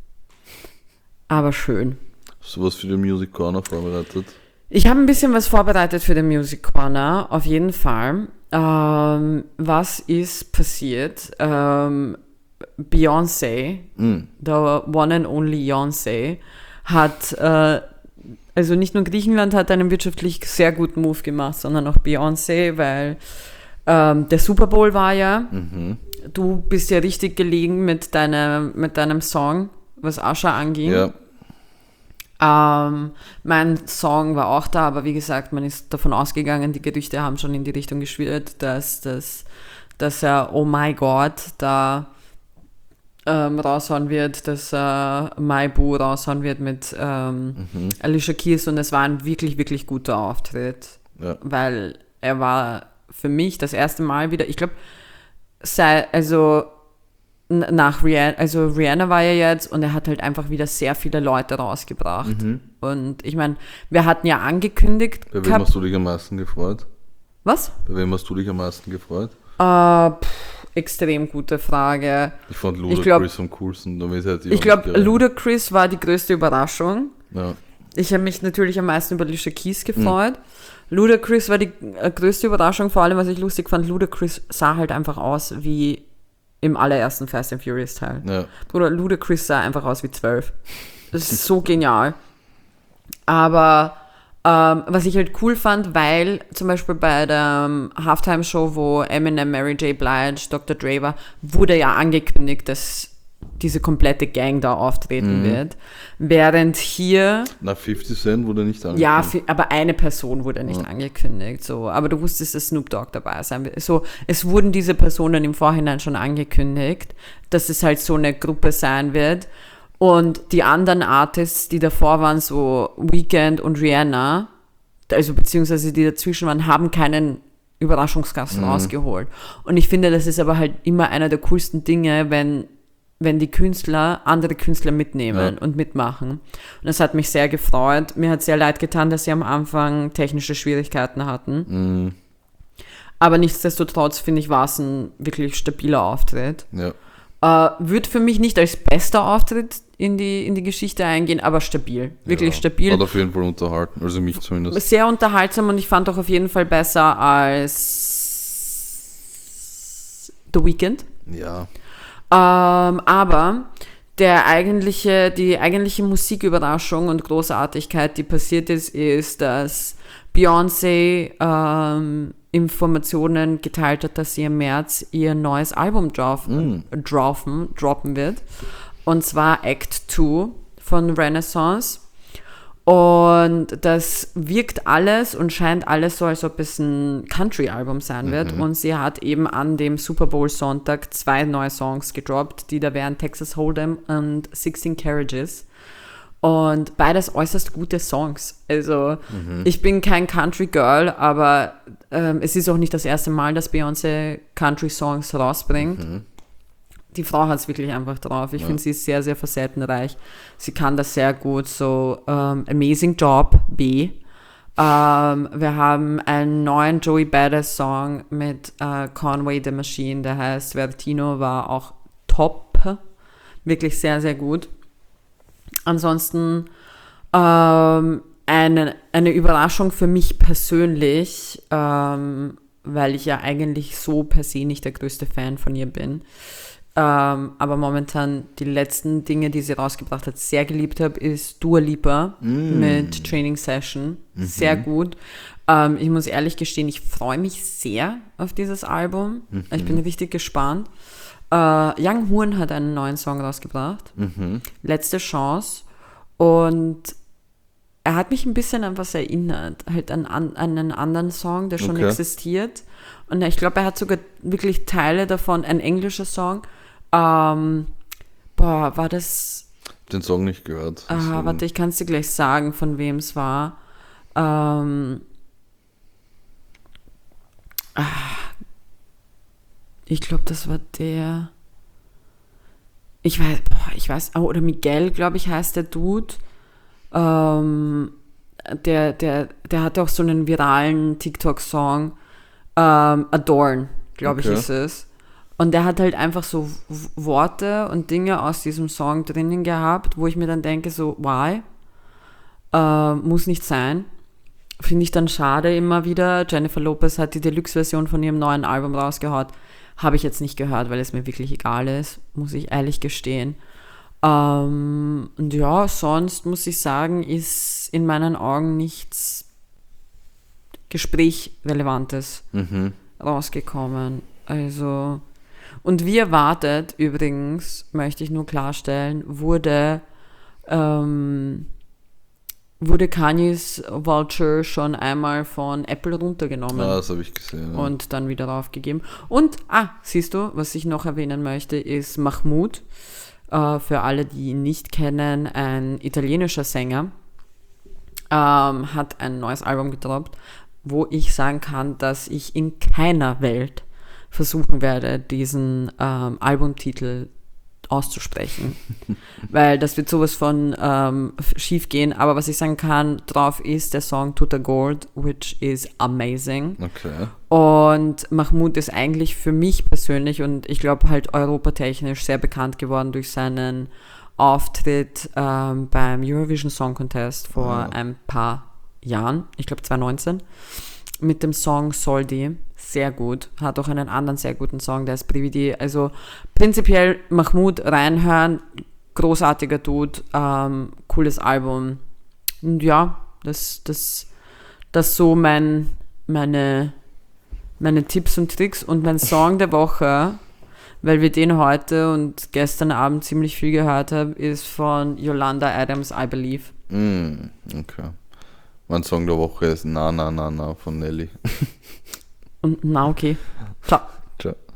Aber schön. Hast du was für den Music Corner vorbereitet? Ich habe ein bisschen was vorbereitet für den Music Corner, auf jeden Fall. Ähm, was ist passiert? Ähm, Beyoncé, Mm. the one and only Beyoncé, hat, äh, also nicht nur Griechenland hat einen wirtschaftlich sehr guten Move gemacht, sondern auch Beyoncé, weil ähm, der Super Bowl war ja. Mhm. Du bist ja richtig gelegen mit deinem, mit deinem Song, was Usher anging. Ja. Ähm, mein Song war auch da, aber wie gesagt, man ist davon ausgegangen, die Gerüchte haben schon in die Richtung geschwirrt, dass, dass, dass er Oh My God da ähm, raushauen wird, dass er My Boo raushauen wird mit ähm, Mhm. Alicia Keys, und es war ein wirklich, wirklich guter Auftritt, Ja. weil er war für mich das erste Mal wieder, ich glaube, also n- nach Rihanna, also Rihanna war ja jetzt, und er hat halt einfach wieder sehr viele Leute rausgebracht. Mhm. Und ich meine, wir hatten ja angekündigt Bei wem gehabt- hast du dich am meisten gefreut? was? Bei wem hast du dich am meisten gefreut? Äh, pff, extrem gute Frage. Ich fand Ich Ludacris glaub- am coolsten. Damit hätte Ich auch glaube, nicht gerechnet. Ludacris war die größte Überraschung. Ja. Ich habe mich natürlich am meisten über Alicia Keys gefreut. Ludacris war die äh, größte Überraschung, vor allem, was ich lustig fand, Ludacris sah halt einfach aus wie im allerersten Fast and Furious Teil. Ja. Bruder, Ludacris sah einfach aus wie zwölf. Das ist so genial. Aber ähm, was ich halt cool fand, weil zum Beispiel bei der ähm, Halftime-Show, wo Eminem, Mary J. Blige, Doktor Dre war, wurde ja angekündigt, dass diese komplette Gang da auftreten wird. Während hier, Na, fifty Cent wurde nicht angekündigt. ja, fi- aber eine Person wurde nicht angekündigt. So. Aber du wusstest, dass Snoop Dogg dabei sein wird. So, es wurden diese Personen im Vorhinein schon angekündigt, dass es halt so eine Gruppe sein wird. Und die anderen Artists, die davor waren, so Weeknd und Rihanna, also beziehungsweise die dazwischen waren, haben keinen Überraschungsgast rausgeholt. Und ich finde, das ist aber halt immer einer der coolsten Dinge, wenn, wenn die Künstler andere Künstler mitnehmen Ja. und mitmachen. Und das hat mich sehr gefreut. Mir hat sehr leid getan, dass sie am Anfang technische Schwierigkeiten hatten. Mhm. Aber nichtsdestotrotz, finde ich, war es ein wirklich stabiler Auftritt. Ja. Äh, wird für mich nicht als bester Auftritt in die, in die Geschichte eingehen, aber stabil. Wirklich ja. stabil. Hat auf jeden Fall unterhalten, also mich zumindest. Sehr unterhaltsam, und ich fand auch auf jeden Fall besser als The Weeknd. Ja. Ähm, aber der eigentliche, die eigentliche Musiküberraschung und Großartigkeit, die passiert ist, ist, dass Beyoncé ähm, Informationen geteilt hat, dass sie im März ihr neues Album drauf, Mm. droppen, droppen wird. Und zwar Act zwei von Renaissance. Und das wirkt alles und scheint alles so, als ob es ein Country-Album sein wird. Und sie hat eben an dem Super Bowl-Sonntag zwei neue Songs gedroppt, die da wären Texas Hold'em und sixteen Carriages. Und beides äußerst gute Songs. Also ich bin kein Country-Girl, aber ähm, es ist auch nicht das erste Mal, dass Beyoncé Country-Songs rausbringt. Die Frau hat es wirklich einfach drauf. Ich Ja. finde, sie ist sehr, sehr facettenreich. Sie kann das sehr gut. So, ähm, Amazing Job, B. Ähm, wir haben einen neuen Joey Badass Song mit äh, Conway the Machine, der heißt Vertino, war auch top. Wirklich sehr, sehr gut. Ansonsten, ähm, eine, eine Überraschung für mich persönlich, ähm, weil ich ja eigentlich so per se nicht der größte Fan von ihr bin. Ähm, aber momentan die letzten Dinge, die sie rausgebracht hat, sehr geliebt habe, ist Dua Lipa Mm. mit Training Session. Mhm. Sehr gut. Ähm, ich muss ehrlich gestehen, ich freue mich sehr auf dieses Album. Mhm. Ich bin richtig gespannt. Äh, Young Horn hat einen neuen Song rausgebracht. Mhm. Letzte Chance. Und er hat mich ein bisschen an was erinnert. Halt an, an einen anderen Song, der schon Okay. existiert. Und ich glaube, er hat sogar wirklich Teile davon, ein englischer Song. Ähm, boah, war das... Den Song nicht gehört. Ah, deswegen- warte, ich kann es dir gleich sagen, von wem es war. Ähm, ah, ich glaube, das war der... Ich weiß, boah, ich weiß, oh, oder Miguel, glaube ich, heißt der Dude. Ähm, der, der, der hatte auch so einen viralen TikTok-Song. Ähm, Adorn, glaube Okay. ich, ist es. Und der hat halt einfach so W- Worte und Dinge aus diesem Song drinnen gehabt, wo ich mir dann denke, so, why? Äh, muss nicht sein. Finde ich dann schade immer wieder. Jennifer Lopez hat die Deluxe-Version von ihrem neuen Album rausgehaut. Habe ich jetzt nicht gehört, weil es mir wirklich egal ist, muss ich ehrlich gestehen. Ähm, und ja, sonst muss ich sagen, ist in meinen Augen nichts Gesprächrelevantes Mhm. rausgekommen. Also, und wie erwartet, übrigens, möchte ich nur klarstellen, wurde, ähm, wurde Kanye's Vulture schon einmal von Apple runtergenommen Ah, das habe ich gesehen. Ja. und dann wieder raufgegeben. Und, ah, siehst du, was ich noch erwähnen möchte, ist Mahmood. Äh, für alle, die ihn nicht kennen, ein italienischer Sänger, ähm, hat ein neues Album gedroppt, wo ich sagen kann, dass ich in keiner Welt versuchen werde, diesen ähm, Albumtitel auszusprechen, weil das wird sowas von ähm, schief gehen, aber was ich sagen kann, drauf ist der Song Tuta Gold, which is amazing. Okay. Und Mahmood ist eigentlich für mich persönlich und ich glaube halt europatechnisch sehr bekannt geworden durch seinen Auftritt ähm, beim Eurovision Song Contest vor Ah. ein paar Jahren, ich glaube zwanzig neunzehn, mit dem Song Soldi. Sehr gut. Hat auch einen anderen sehr guten Song, der ist Brividi. Also prinzipiell Mahmood reinhören, großartiger Dude, ähm, cooles Album. Und ja, das, das, das so mein, meine, meine Tipps und Tricks und mein Song der Woche, weil wir den heute und gestern Abend ziemlich viel gehört haben, ist von Yolanda Adams, I Believe. Mm, okay. Mein Song der Woche ist Na Na Na Na von Nelly. Und na okay. Ciao. Ciao.